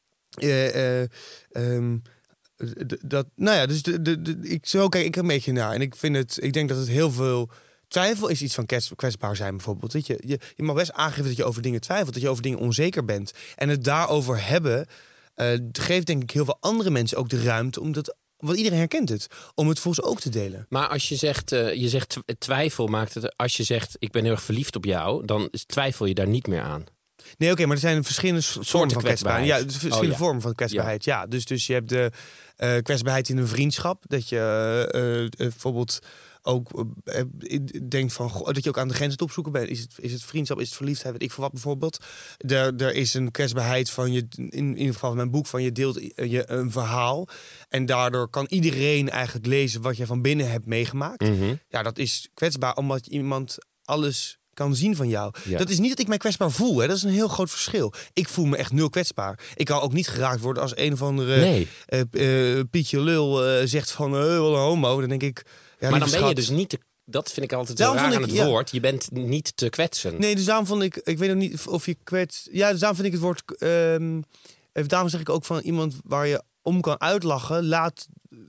uh, uh, um, dat, nou ja, dus de, de, de, ik, zo kijk ik er een beetje naar. En ik vind het, ik denk dat het heel veel. Twijfel is iets van kwetsbaar zijn bijvoorbeeld. Dat je, je, je mag best aangeven dat je over dingen twijfelt. Dat je over dingen onzeker bent. En het daarover hebben uh, geeft denk ik heel veel andere mensen ook de ruimte. Omdat, want iedereen herkent het. Om het volgens ook te delen. Maar als je zegt, uh, je zegt twijfel maakt het. Als je zegt ik ben heel erg verliefd op jou. Dan twijfel je daar niet meer aan. Nee, oké, okay, maar er zijn verschillende vormen van kwetsbaarheid. Ja, verschillende oh, ja. vormen van kwetsbaarheid. Ja, ja dus, dus je hebt de uh, kwetsbaarheid in een vriendschap. Dat je uh, uh, bijvoorbeeld ook uh, denkt van goh, dat je ook aan de grens het opzoeken bent. Is het, is het vriendschap, is het verliefdheid, weet ik voor wat bijvoorbeeld. Er, er is een kwetsbaarheid van je, in, in ieder geval in mijn boek, van je deelt je een verhaal. En daardoor kan iedereen eigenlijk lezen wat je van binnen hebt meegemaakt. Mm-hmm. Ja, dat is kwetsbaar omdat iemand alles kan zien van jou. Ja. Dat is niet dat ik mij kwetsbaar voel. Hè. Dat is een heel groot verschil. Ik voel me echt nul kwetsbaar. Ik kan ook niet geraakt worden als een of andere nee. uh, uh, Pietje Lul uh, zegt van uh, wel een homo. Dan denk ik. Ja, maar dan ben schat. je dus niet te, dat vind ik altijd Daarom zo raar vond aan ik- het ja. woord. Je bent niet te kwetsen. Nee, dus daarom vond ik... Ik weet nog niet of je kwets... Ja, dus daarom vind ik het woord... ehm, even daarom zeg ik ook van iemand waar je om kan uitlachen. Laat...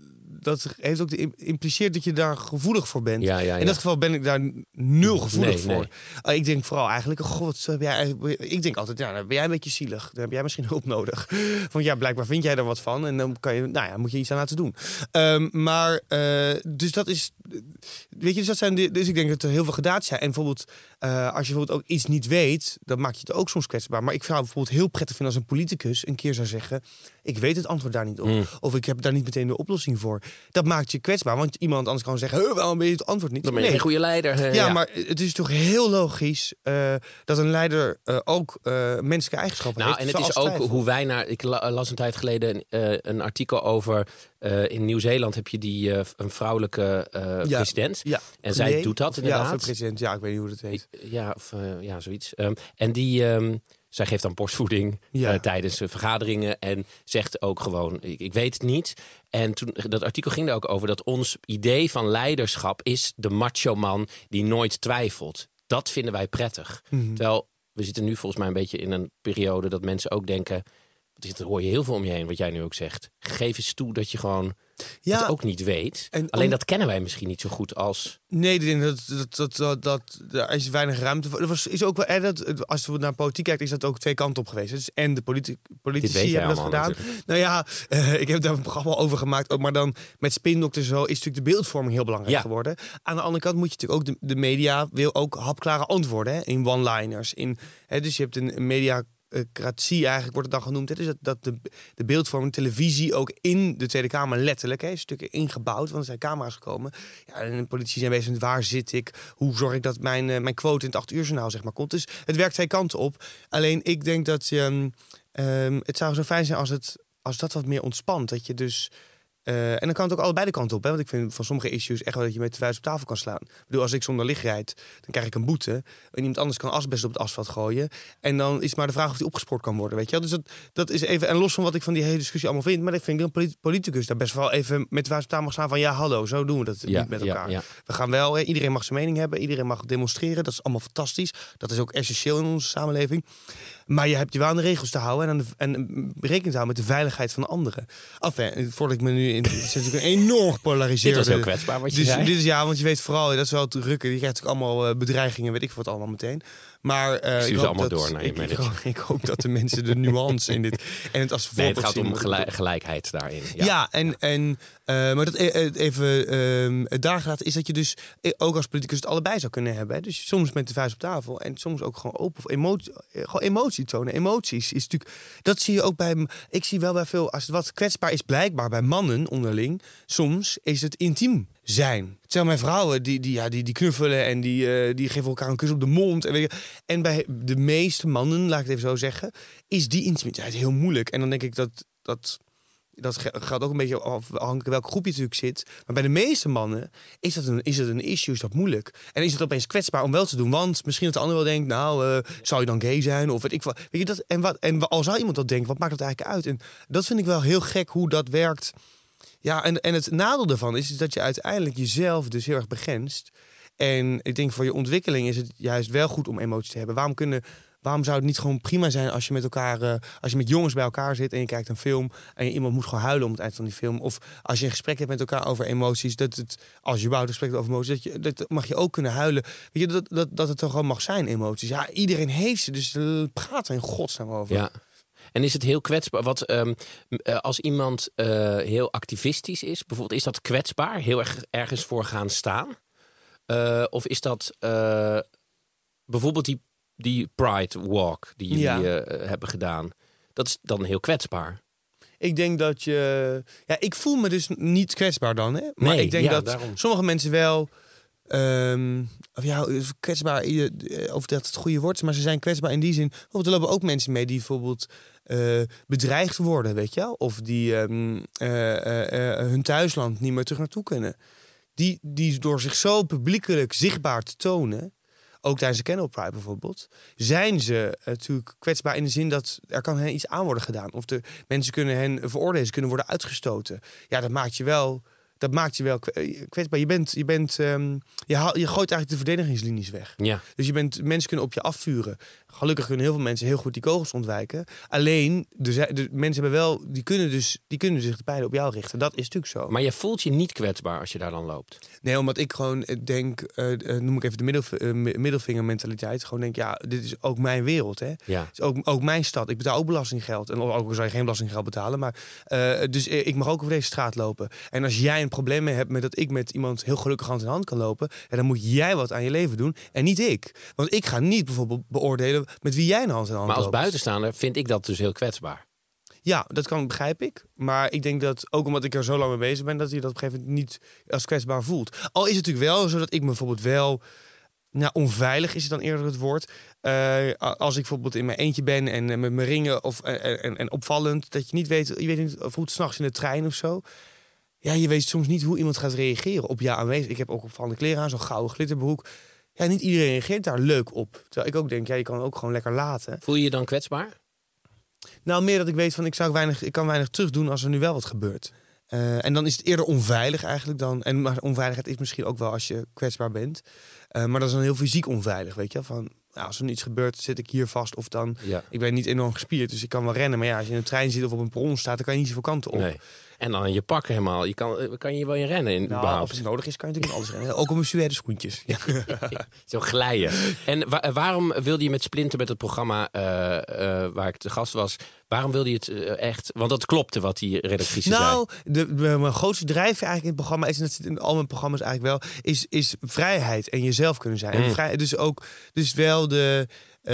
Dat heeft ook de, impliceert dat je daar gevoelig voor bent. Ja, ja, ja. In dat geval ben ik daar nul gevoelig Nee, voor. nee. Uh, ik denk vooral eigenlijk, oh god, wat heb jij eigenlijk- ik denk altijd, ja, dan ben jij een beetje zielig. Dan heb jij misschien hulp nodig. Van ja, blijkbaar vind jij er wat van. En dan kan je, nou ja, moet je iets aan laten doen. Um, maar, uh, dus dat is, weet je, dus dat zijn, de, dus ik denk dat er heel veel gedaan zijn. En bijvoorbeeld, uh, als je bijvoorbeeld ook iets niet weet, dan maak je het ook soms kwetsbaar. Maar ik zou het bijvoorbeeld heel prettig vinden als een politicus een keer zou zeggen, ik weet het antwoord daar niet op. Mm. Of ik heb daar niet meteen de oplossing voor. Dat maakt je kwetsbaar, want iemand anders kan zeggen, "Huh, waarom ben je het antwoord niet?" Dan ben je Nee. geen goede leider. hè? Ja, maar het is toch heel logisch uh, dat een leider uh, ook uh, menselijke eigenschappen Nou, heeft. en het is zoals ook twijfel. hoe wij naar... Ik la- las een tijd geleden uh, een artikel over... Uh, in Nieuw-Zeeland heb je die uh, een vrouwelijke uh, Ja. president. Ja. En zij Nee. doet dat Ja, inderdaad. of een president. Ja, ik weet niet hoe dat heet. Ja, of uh, ja, zoiets. Um, en die... Um, zij geeft dan borstvoeding Ja. uh, tijdens uh, vergaderingen en zegt ook gewoon, ik, ik weet het niet. En toen, dat artikel ging er ook over dat ons idee van leiderschap is de macho man die nooit twijfelt. Dat vinden wij prettig. Mhm. Terwijl we zitten nu volgens mij een beetje in een periode dat mensen ook denken, dat hoor je heel veel om je heen, wat jij nu ook zegt. Geef eens toe dat je gewoon Ja. het ook niet weet. En Alleen om- dat kennen wij misschien niet zo goed als... Nee, ik denk dat, dat, dat, dat, dat daar is weinig ruimte voor. Er was, is ook wel, eh, dat, als je naar politiek kijkt, is dat ook twee kanten op geweest. Dus en de politi- politici Dit weet jij hebben dat allemaal gedaan. Nou ja, uh, ik heb daar een programma over gemaakt. Ook, maar dan met spindokters zo is natuurlijk de beeldvorming heel belangrijk Ja. geworden. Aan de andere kant moet je natuurlijk ook de, de media wil ook hapklare antwoorden, hè, in one-liners. In, hè, dus je hebt een, een media Cratie eigenlijk wordt het dan genoemd. Hè? Dus dat, dat de, de beeldvorming, televisie ook in de Tweede Kamer letterlijk, hè, stukken ingebouwd, want er zijn camera's gekomen. Ja, en de politici zijn bezig met waar zit ik, hoe zorg ik dat mijn, uh, mijn quote in het acht uur journaal zeg maar komt. Dus het werkt twee kanten op. Alleen ik denk dat um, um, het zou zo fijn zijn als het als dat wat meer ontspant, dat je dus Uh, en dan kan het ook allebei de kanten op. Hè? Want ik vind van sommige issues echt wel dat je met de vuist op tafel kan slaan. Ik bedoel, als ik zonder licht rijd, dan krijg ik een boete. En iemand anders kan asbest op het asfalt gooien. En dan is het maar de vraag of die opgespoord kan worden. Weet je wel? Dus dat, dat is even... En los van wat ik van die hele discussie allemaal vind, maar ik vind dat een politicus daar best wel even met de vuist op tafel mag slaan van ja, hallo, zo doen we dat Ja, niet met elkaar. ja, ja. We gaan wel, hè, iedereen mag zijn mening hebben, iedereen mag demonstreren. Dat is allemaal fantastisch. Dat is ook essentieel in onze samenleving. Maar je hebt je wel aan de regels te houden en, aan de, en rekening te houden met de veiligheid van de anderen. Enfin, voordat ik me nu in... Het is natuurlijk een enorm gepolariseerde... Dit was heel kwetsbaar wat je dus, zei. Dit is ja, want je weet vooral, dat is wel te rukken. Je krijgt natuurlijk allemaal uh, bedreigingen, weet ik wat allemaal meteen. Maar uh, Stuur ik ze hoop allemaal dat, door naar je ik, ik, manager. hoop, ik hoop dat de mensen de nuance in dit... En het als Nee, het voorbeeld gaat zien. om gelijk, gelijkheid daarin. Ja, Ja, en, en uh, maar dat e- even uh, het daar gaat, is dat je dus ook als politicus het allebei zou kunnen hebben. Hè? Dus soms met de vuist op tafel en soms ook gewoon open of emotie, gewoon emotie tonen. Emoties is natuurlijk, dat zie je ook bij, ik zie wel bij veel, als het wat kwetsbaar is blijkbaar bij mannen onderling, soms is het intiem zijn. Terwijl mijn vrouwen, die, die, ja, die, die knuffelen en die, uh, die geven elkaar een kus op de mond. En, weet je, en bij de meeste mannen, laat ik het even zo zeggen, is die intimiteit heel moeilijk. En dan denk ik dat... dat Dat gaat ook een beetje afhankelijk welk groep je natuurlijk zit. Maar bij de meeste mannen is dat een, is het een issue, is dat moeilijk. En is het opeens kwetsbaar om wel te doen. Want misschien dat de ander wel denkt, nou, uh, zou je dan gay zijn? Of weet ik wat. Weet je, dat, en, wat, en al zou iemand dat denken, wat maakt dat eigenlijk uit? En dat vind ik wel heel gek hoe dat werkt. Ja, en, en het nadeel daarvan is, is dat je uiteindelijk jezelf dus heel erg begrenst. En ik denk voor je ontwikkeling is het juist wel goed om emoties te hebben. Waarom kunnen... Waarom zou het niet gewoon prima zijn als je met elkaar, uh, als je met jongens bij elkaar zit en je kijkt een film en je, iemand moet gewoon huilen om het eind van die film, of als je een gesprek hebt met elkaar over emoties, dat het, als je überhaupt een gesprek hebt over emoties, dat, je, dat mag je ook kunnen huilen. Weet je, dat, dat, dat het toch gewoon mag zijn, emoties. Ja, iedereen heeft ze, dus uh, praat er in godsnaam over. Ja. En is het heel kwetsbaar? Wat, um, als iemand uh, heel activistisch is, bijvoorbeeld, is dat kwetsbaar? Heel erg ergens voor gaan staan? Uh, of is dat uh, bijvoorbeeld die Die Pride Walk die jullie ja. uh, hebben gedaan. Dat is dan heel kwetsbaar. Ik denk dat je... Ja, ik voel me dus niet kwetsbaar dan. Hè? Maar nee, ik denk ja, dat daarom. sommige mensen wel... Um, of ja, kwetsbaar, of dat het goede woord is, maar ze zijn kwetsbaar in die zin. Er lopen ook mensen mee die bijvoorbeeld uh, bedreigd worden, weet je wel? Of die um, uh, uh, uh, hun thuisland niet meer terug naartoe kunnen. Die, die door zich zo publiekelijk zichtbaar te tonen, ook tijdens de Kennel Pride bijvoorbeeld, zijn ze uh, natuurlijk kwetsbaar in de zin dat er kan hen iets aan worden gedaan. Of de mensen kunnen hen veroordelen, ze kunnen worden uitgestoten. Ja, dat maakt je wel... dat maakt je wel kwetsbaar. Je, bent, je, bent, um, je, haal, je gooit eigenlijk de verdedigingslinies weg. Ja. Dus je bent, mensen kunnen op je afvuren. Gelukkig kunnen heel veel mensen heel goed die kogels ontwijken. Alleen, de, de mensen hebben wel, die kunnen, dus, die kunnen zich de pijlen op jou richten. Dat is natuurlijk zo. Maar je voelt je niet kwetsbaar als je daar dan loopt? Nee, omdat ik gewoon denk, uh, noem ik even de middel, uh, middelvingermentaliteit. Gewoon denk, ja, dit is ook mijn wereld. Hè? Ja. Het is ook, ook mijn stad. Ik betaal ook belastinggeld. En ook zou je geen belastinggeld betalen. Maar, uh, dus uh, ik mag ook over deze straat lopen. En als jij een probleem mee hebt met dat ik met iemand heel gelukkig hand in hand kan lopen, ja, dan moet jij wat aan je leven doen en niet ik. Want ik ga niet bijvoorbeeld beoordelen met wie jij een hand in hand loopt. Maar als buitenstaander vind ik dat dus heel kwetsbaar. Ja, dat kan, begrijp ik. Maar ik denk dat, ook omdat ik er zo lang mee bezig ben, dat je dat op een gegeven moment niet als kwetsbaar voelt. Al is het natuurlijk wel zo dat ik me bijvoorbeeld wel, nou, onveilig is het dan eerder het woord. Uh, als ik bijvoorbeeld in mijn eentje ben en uh, met mijn ringen of, uh, en, en opvallend, dat je niet weet, je weet niet, bijvoorbeeld 's nachts in de trein of zo. Ja, je weet soms niet hoe iemand gaat reageren op jouw aanwezigheid. Ik heb ook opvallende kleren aan, zo'n gouden glitterbroek. Ja, niet iedereen reageert daar leuk op. Terwijl ik ook denk, ja, je kan ook gewoon lekker laten. Voel je je dan kwetsbaar? Nou, meer dat ik weet van, ik, zou weinig, ik kan weinig terug doen als er nu wel wat gebeurt. Uh, en dan is het eerder onveilig eigenlijk dan. En maar onveiligheid is misschien ook wel als je kwetsbaar bent. Uh, maar dat is dan heel fysiek onveilig, weet je. Van, nou, als er iets gebeurt, zit ik hier vast. Of dan, ja. Ik ben niet enorm gespierd, dus ik kan wel rennen. Maar ja, als je in een trein zit of op een perron staat, dan kan je niet zoveel kanten op. Nee. En dan je pak helemaal. Je kan, kan je wel in rennen. In, nou, als het nodig is, kan je natuurlijk alles rennen. Ook op mijn suède schoentjes. Ja. Zo glijden. En wa- waarom wilde je met Splinter, met het programma uh, uh, waar ik te gast was, waarom wilde je het uh, echt? Want dat klopte wat die redactrice nou, zei. Nou, de, de, mijn grootste drijfveer eigenlijk in het programma is, en dat zit in al mijn programma's eigenlijk wel, is, is vrijheid en jezelf kunnen zijn. Mm. En vrij, dus ook, dus wel de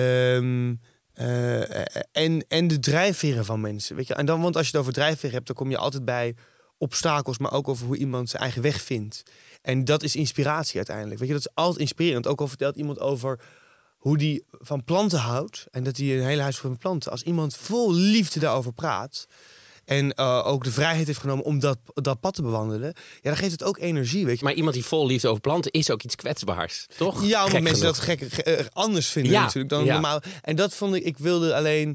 Um, Uh, en, en de drijfveren van mensen. Weet je? En dan, want als je het over drijfveren hebt, dan kom je altijd bij obstakels, maar ook over hoe iemand zijn eigen weg vindt. En dat is inspiratie uiteindelijk. Weet je, dat is altijd inspirerend. Ook al vertelt iemand over hoe die van planten houdt en dat hij een hele huis vol met planten. Als iemand vol liefde daarover praat en uh, ook de vrijheid heeft genomen om dat, dat pad te bewandelen, ja, dan geeft het ook energie, weet je. Maar iemand die vol liefde over planten is ook iets kwetsbaars, toch? Ja, omdat gek mensen genoeg. dat gek, ge, anders vinden ja, natuurlijk dan ja. normaal. En dat vond ik, ik wilde alleen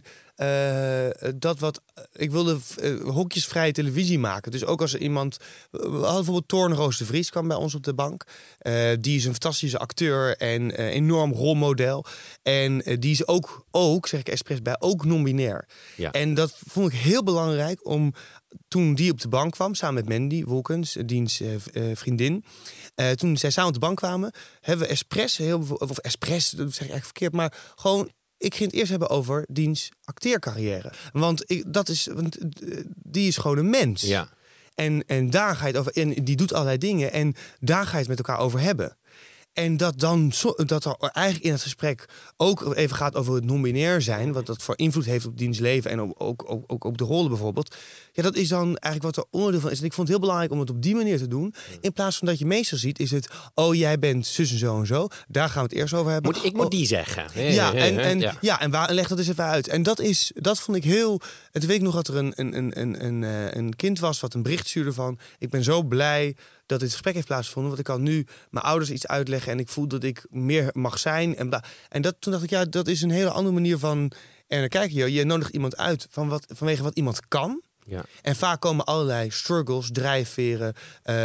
uh, dat wat, ik wilde uh, hokjesvrije televisie maken. Dus ook als er iemand, we hadden bijvoorbeeld Toorn-Roos de Vries kwam bij ons op de bank. Uh, die is een fantastische acteur en uh, enorm rolmodel. En uh, die is ook, ook, zeg ik expres bij, ook non-binair. Ja. En dat vond ik heel belangrijk om, toen die op de bank kwam, samen met Mandy Wolkens, diens uh, uh, vriendin. Uh, toen zij samen op de bank kwamen, hebben we expres, heel, of expres, dat zeg ik eigenlijk verkeerd, maar gewoon, ik ging het eerst hebben over diens acteercarrière. Want ik, dat is, want die is gewoon een mens. Ja. En, en daar ga je het over, en die doet allerlei dingen, en daar ga je het met elkaar over hebben. En dat dan dat er eigenlijk in het gesprek ook even gaat over het non-binair zijn, wat dat voor invloed heeft op diens leven en ook, ook, ook, ook op de rollen bijvoorbeeld. Ja, dat is dan eigenlijk wat er onderdeel van is. En ik vond het heel belangrijk om het op die manier te doen. In plaats van dat je meestal ziet, is het, oh, jij bent zus en zo en zo. Daar gaan we het eerst over hebben. Moet, ik moet oh, die zeggen. Ja, en, en, ja. ja, en waar, leg dat eens even uit. En dat is, dat vond ik heel. En toen weet ik nog dat er een, een, een, een, een, een kind was wat een bericht stuurde van, ik ben zo blij dat dit gesprek heeft plaatsgevonden, want ik kan nu mijn ouders iets uitleggen en ik voel dat ik meer mag zijn. En, bla. en dat, toen dacht ik, ja, dat is een hele andere manier van er naar kijken. Je, je nodigt iemand uit van wat, vanwege wat iemand kan. Ja. En vaak komen allerlei struggles, drijfveren,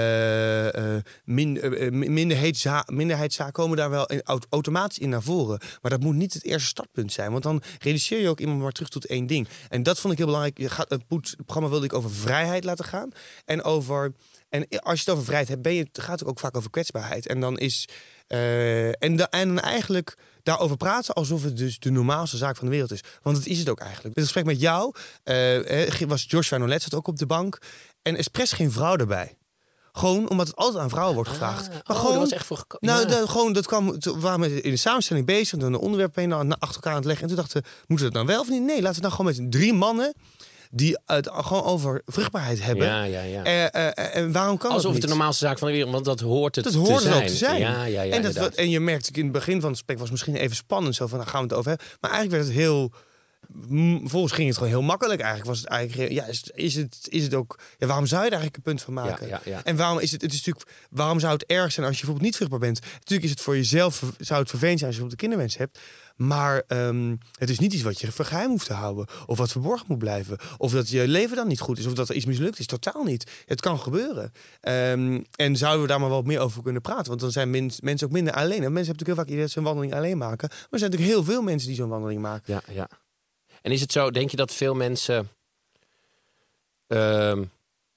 uh, uh, min, uh, minderheidszaken minderheidsza komen daar wel in, automatisch in naar voren. Maar dat moet niet het eerste startpunt zijn. Want dan reduceer je ook iemand maar terug tot één ding. En dat vond ik heel belangrijk. Je gaat, het programma wilde ik over vrijheid laten gaan. En over. En als je het over vrijheid hebt, ben je, gaat het ook vaak over kwetsbaarheid. En dan is. Uh, en, da, en dan eigenlijk daarover praten alsof het dus de normaalste zaak van de wereld is. Want dat is het ook eigenlijk. Het gesprek met jou uh, was Joshua Nolet zat ook op de bank. En expres geen vrouw erbij. Gewoon omdat het altijd aan vrouwen wordt gevraagd. Ah, maar oh, gewoon, dat was echt voor geko- nou, ja. de, gewoon, dat kwam, we waren in de samenstelling bezig, dan een onderwerp heen, achter elkaar aan het leggen. En toen dachten we, moeten we dat dan wel of niet? Nee, laten we dan gewoon met drie mannen die het gewoon over vruchtbaarheid hebben. Ja, ja, ja. Uh, uh, en waarom kan Alsof dat niet? het de normaalste zaak van de wereld, want dat hoort het dat te hoort zijn. het ook te zijn. Ja, ja, ja, en, dat, wat, en je merkte in het begin van het gesprek was misschien even spannend, zo van, nou gaan we het over hebben. Maar eigenlijk werd het heel m- volgens ging het gewoon heel makkelijk. Eigenlijk was het eigenlijk... Ja, is, is, het, is het ook... Ja, waarom zou je er eigenlijk een punt van maken? Ja, ja, ja. En waarom is het... Het is natuurlijk... Waarom zou het erg zijn als je bijvoorbeeld niet vruchtbaar bent? Natuurlijk is het voor jezelf... Zou het vervelend zijn als je bijvoorbeeld een kinderwens hebt. Maar um, het is niet iets wat je voor geheim hoeft te houden. Of wat verborgen moet blijven. Of dat je leven dan niet goed is. Of dat er iets mislukt is. Totaal niet. Het kan gebeuren. Um, en zouden we daar maar wat meer over kunnen praten. Want dan zijn mens, mensen ook minder alleen. En mensen hebben natuurlijk heel vaak idee dat ze een wandeling alleen maken. Maar er zijn natuurlijk heel veel mensen die zo'n wandeling maken. Ja, ja. En is het zo, denk je dat veel mensen... Um,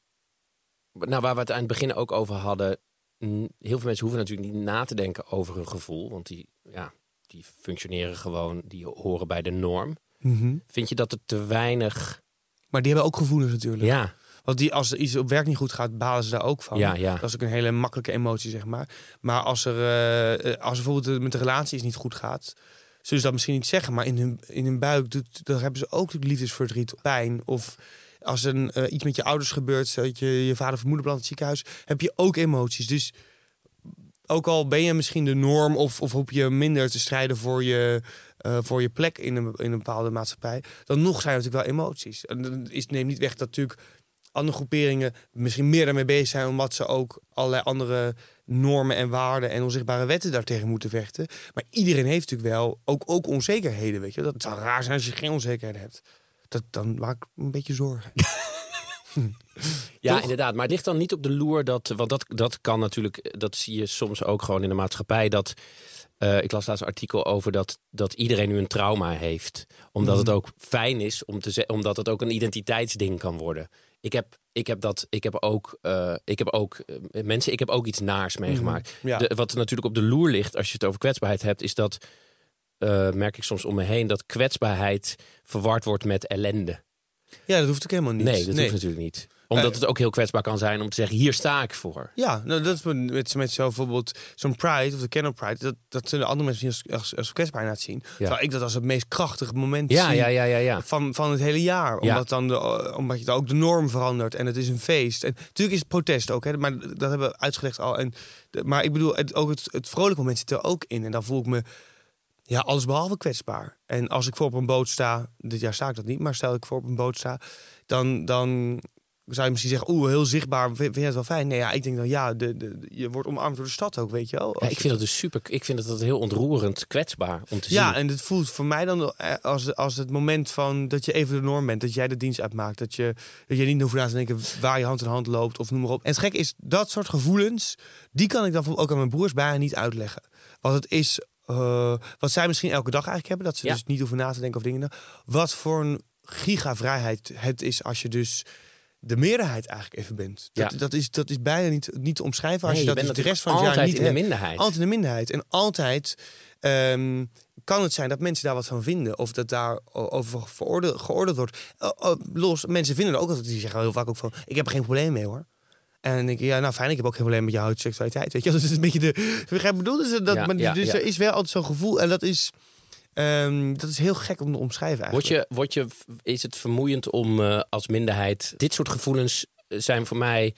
nou, waar we het aan het begin ook over hadden... Heel veel mensen hoeven natuurlijk niet na te denken over hun gevoel. Want die, ja, die functioneren gewoon, die horen bij de norm. Mm-hmm. Vind je dat het te weinig... Maar die hebben ook gevoelens natuurlijk. Ja. Want die, als er iets op werk niet goed gaat, balen ze daar ook van. Ja, ja. Dat is ook een hele makkelijke emotie, zeg maar. Maar als er, uh, als er bijvoorbeeld met de relatie iets niet goed gaat... zullen ze dat misschien niet zeggen, maar in hun, in hun buik doet, dan hebben ze ook liefdesverdriet, pijn. Of als er uh, iets met je ouders gebeurt, dat je je vader of moeder belandt in het ziekenhuis, heb je ook emoties. Dus ook al ben je misschien de norm of, of hoop je minder te strijden voor je, uh, voor je plek in een, in een bepaalde maatschappij, dan nog zijn er natuurlijk wel emoties. En dat is, neemt niet weg dat natuurlijk andere groeperingen misschien meer daarmee bezig zijn, omdat ze ook allerlei andere normen en waarden en onzichtbare wetten daartegen moeten vechten. Maar iedereen heeft natuurlijk wel ook, ook onzekerheden, weet je. Dat zou raar zijn als je geen onzekerheden hebt. Dat, dan maak ik een beetje zorgen. Ja, Toch? inderdaad. Maar het ligt dan niet op de loer dat... Want dat, dat kan natuurlijk... Dat zie je soms ook gewoon in de maatschappij. Dat, uh, ik las laatst een artikel over dat, dat iedereen nu een trauma heeft. Omdat mm. het ook fijn is. Om te ze- omdat het ook een identiteitsding kan worden. Ik heb, ik heb dat... Ik heb ook... Uh, ik heb ook uh, mensen... Ik heb ook iets naars meegemaakt. Mm, ja. De, wat natuurlijk op de loer ligt... Als je het over kwetsbaarheid hebt... Is dat... Uh, merk ik soms om me heen... Dat kwetsbaarheid verward wordt met ellende. Ja, dat hoeft ook helemaal niet. Nee, dat nee. hoeft natuurlijk niet. Omdat uh, het ook heel kwetsbaar kan zijn om te zeggen... hier sta ik voor. Ja, nou, dat is met, met zo bijvoorbeeld zo'n Pride of de Canon Pride... dat, dat zullen andere mensen als, als, als kwetsbaar laten zien. Ja. Terwijl ik dat als het meest krachtige moment ja, zie ja, ja, ja, ja. Van, van het hele jaar. Omdat, ja. dan de, omdat je dan ook de norm verandert en het is een feest. En natuurlijk is het protest ook, hè, maar dat hebben we uitgelegd al. En, de, maar ik bedoel, het, ook het, het vrolijke moment zit er ook in. En dan voel ik me... Ja, alles behalve kwetsbaar. En als ik voor op een boot sta... Dit jaar sta ik dat niet, maar stel ik voor op een boot sta... Dan, dan zou je misschien zeggen... Oeh, heel zichtbaar, vind, vind je het wel fijn? Nee, ja, ik denk dan ja, de, de, je wordt omarmd door de stad ook, weet je wel. Ja, ik vind dat dus super... Ik vind dat heel ontroerend kwetsbaar om te zien. Ja, en het voelt voor mij dan als, als het moment van... dat je even de norm bent, dat jij de dienst uitmaakt. Dat je, dat je niet hoeft na te denken waar je hand in hand loopt of noem maar op. En het gek is, dat soort gevoelens... die kan ik dan ook aan mijn broers bijna niet uitleggen. Want het is... Uh, wat zij misschien elke dag eigenlijk hebben... dat ze ja. dus niet hoeven na te denken of dingen. Wat voor een gigavrijheid het is als je dus de meerderheid eigenlijk even bent. Dat, ja. dat, is, dat is bijna niet, niet te omschrijven als nee, je, je dat bent dus de rest van het jaar niet in de minderheid. Altijd in de minderheid. En altijd um, kan het zijn dat mensen daar wat van vinden. Of dat daar over veroordeel, geoordeeld wordt. Uh, uh, los, mensen vinden er ook altijd... die zeggen heel vaak ook van... ik heb er geen probleem mee, hoor. En dan denk ik, ja, nou fijn, ik heb ook geen probleem met jouw seksualiteit. Weet je, dat is een beetje de... Ik bedoel, dus, dat, ja, maar, ja, dus ja. er is wel altijd zo'n gevoel. En dat is, um, dat is heel gek om te omschrijven eigenlijk. Word je, word je, is het vermoeiend om uh, als minderheid... Dit soort gevoelens zijn voor mij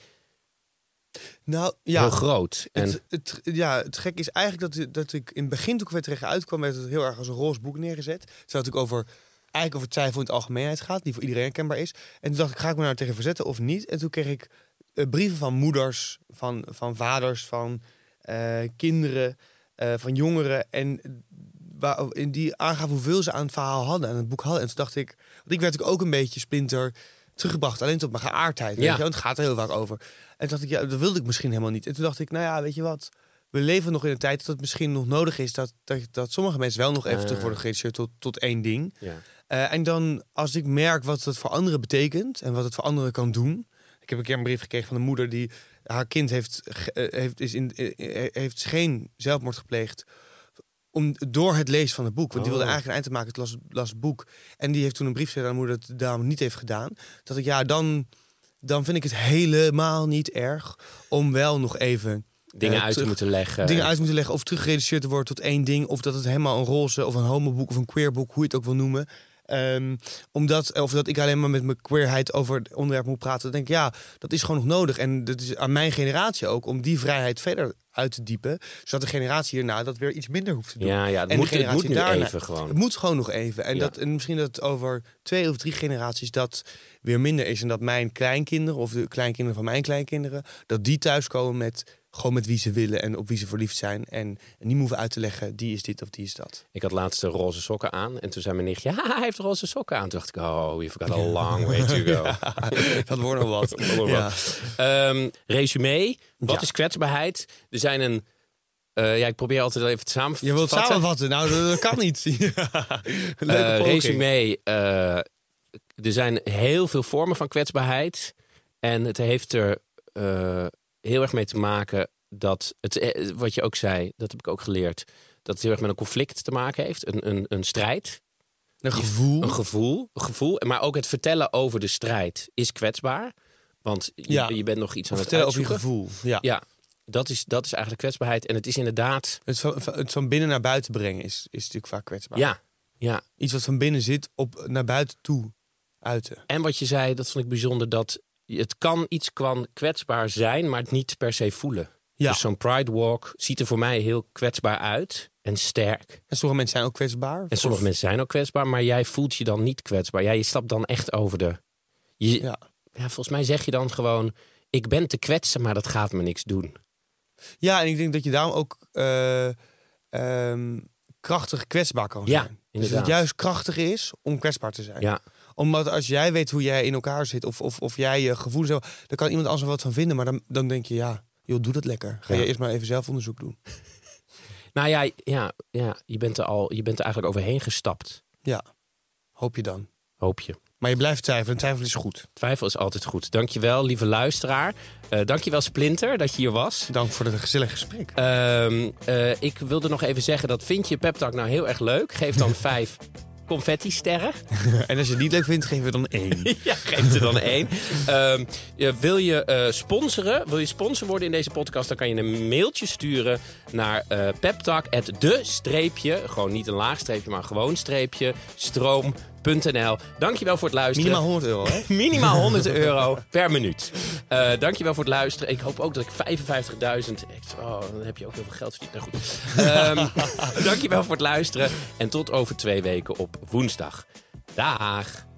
nou, ja, heel groot. En... Het, het, ja, het gek is eigenlijk dat, dat ik in het begin, toen ik weer terecht uitkwam... werd het heel erg als een roze boek neergezet. Het zou natuurlijk over... eigenlijk over twijfel in het algemeenheid gaat... die voor iedereen herkenbaar is. En toen dacht ik, ga ik me nou tegen verzetten of niet? En toen kreeg ik... Uh, brieven van moeders, van, van vaders, van uh, kinderen, uh, van jongeren. En waar, in die aangaven hoeveel ze aan het verhaal hadden, aan het boek hadden. En toen dacht ik, want ik werd natuurlijk ook een beetje Splinter teruggebracht. Alleen tot mijn geaardheid. Ja. Weet je? Want het gaat er heel vaak over. En toen dacht ik, ja, dat wilde ik misschien helemaal niet. En toen dacht ik, nou ja, weet je wat? We leven nog in een tijd dat het misschien nog nodig is... dat, dat, dat sommige mensen wel nog even uh. terug worden gereduceerd tot, tot één ding. Ja. Uh, en dan, als ik merk wat het voor anderen betekent... en wat het voor anderen kan doen... Ik heb een keer een brief gekregen van een moeder die haar kind heeft, heeft, is in, heeft geen zelfmoord gepleegd om, door het lezen van het boek. Want die wilde eigenlijk een eind te maken, het las, las het boek. En die heeft toen een brief gezet aan de moeder dat het daarom niet heeft gedaan. Dat ik, ja, dan, dan vind ik het helemaal niet erg om wel nog even... Dingen uh, uit terug, te moeten leggen. Dingen uit te moeten leggen of teruggereduceerd te worden tot één ding. Of dat het helemaal een roze of een homoboek of een queerboek, hoe je het ook wil noemen... Um, omdat, of dat ik alleen maar met mijn queerheid over het onderwerp moet praten. Dan denk ik, ja, dat is gewoon nog nodig. En dat is aan mijn generatie ook om die vrijheid verder uit te diepen. Zodat de generatie hierna dat weer iets minder hoeft te doen. Ja, ja het, en moet, de het moet nu daarna, even gewoon. Het moet gewoon nog even. En, ja. dat, en misschien dat over twee of drie generaties dat weer minder is. En dat mijn kleinkinderen of de kleinkinderen van mijn kleinkinderen, dat die thuiskomen met gewoon met wie ze willen en op wie ze verliefd zijn. En, en niet hoeven uit te leggen, die is dit of die is dat. Ik had laatst roze sokken aan. En toen zei mijn nichtje, ja, hij heeft roze sokken aan. Toen dacht ik, oh, you've got a long way to go. Ja, dat wordt nog wat. ja. um, Resumé, wat ja. is kwetsbaarheid? Er zijn een... Uh, ja, ik probeer altijd even te samenvatten. Je wilt samenvatten? Nou, dat, dat kan niet. ja. uh, Resumé, uh, er zijn heel veel vormen van kwetsbaarheid. En het heeft er... Uh, heel erg mee te maken dat het, wat je ook zei, dat heb ik ook geleerd, dat het heel erg met een conflict te maken heeft, een, een, een strijd. Een gevoel. Een gevoel, een gevoel. Maar ook het vertellen over de strijd is kwetsbaar. Want je, ja. je bent nog iets aan het vertellen uitzoeken. over je gevoel. Ja, ja dat, is, dat is eigenlijk kwetsbaarheid. En het is inderdaad... Het van, het van binnen naar buiten brengen is, is natuurlijk vaak kwetsbaar. Ja, ja. Iets wat van binnen zit, op naar buiten toe uiten. En wat je zei, dat vond ik bijzonder, dat het kan iets kan kwetsbaar zijn, maar het niet per se voelen. Ja. Dus zo'n Pride Walk ziet er voor mij heel kwetsbaar uit en sterk. En sommige mensen zijn ook kwetsbaar. En sommige of... mensen zijn ook kwetsbaar, maar jij voelt je dan niet kwetsbaar. Jij je stapt dan echt over de... Je... Ja. Ja, volgens mij zeg je dan gewoon, ik ben te kwetsen, maar dat gaat me niks doen. Ja, en ik denk dat je daarom ook uh, um, krachtig kwetsbaar kan zijn. Ja, inderdaad. Dus dat het juist krachtig is om kwetsbaar te zijn. Ja. Omdat als jij weet hoe jij in elkaar zit, of, of, of jij je gevoelens hebt, dan kan iemand anders er wat van vinden. Maar dan, dan denk je, ja, joh, doe dat lekker. Ga ja. je eerst maar even zelf onderzoek doen. Nou ja, ja, ja je, bent er al, je bent er eigenlijk overheen gestapt. Ja, hoop je dan. Hoop je. Maar je blijft twijfelen. Twijfel is goed. Twijfel is altijd goed. Dankjewel, lieve luisteraar. Uh, dankjewel, Splinter, dat je hier was. Dank voor het gezellige gesprek. Uh, uh, ik wilde nog even zeggen, dat vind je Pep Talk nou heel erg leuk? Geef dan vijf confetti-sterren. En als je het niet leuk vindt, geef er dan één. Ja, geef er dan één. Uh, wil je uh, sponsoren? Wil je sponsor worden in deze podcast? Dan kan je een mailtje sturen naar uh, peptalk at de streepje, gewoon niet een laag streepje, maar gewoon streepje, stroom punt n l. Dankjewel voor het luisteren. Minimaal honderd euro, hè? Minimaal honderd euro per minuut. Uh, dankjewel voor het luisteren. Ik hoop ook dat ik vijfenvijftigduizend... Oh, dan heb je ook heel veel geld verdiend. Nou goed. Um, dankjewel voor het luisteren. En tot over twee weken op woensdag. Dag.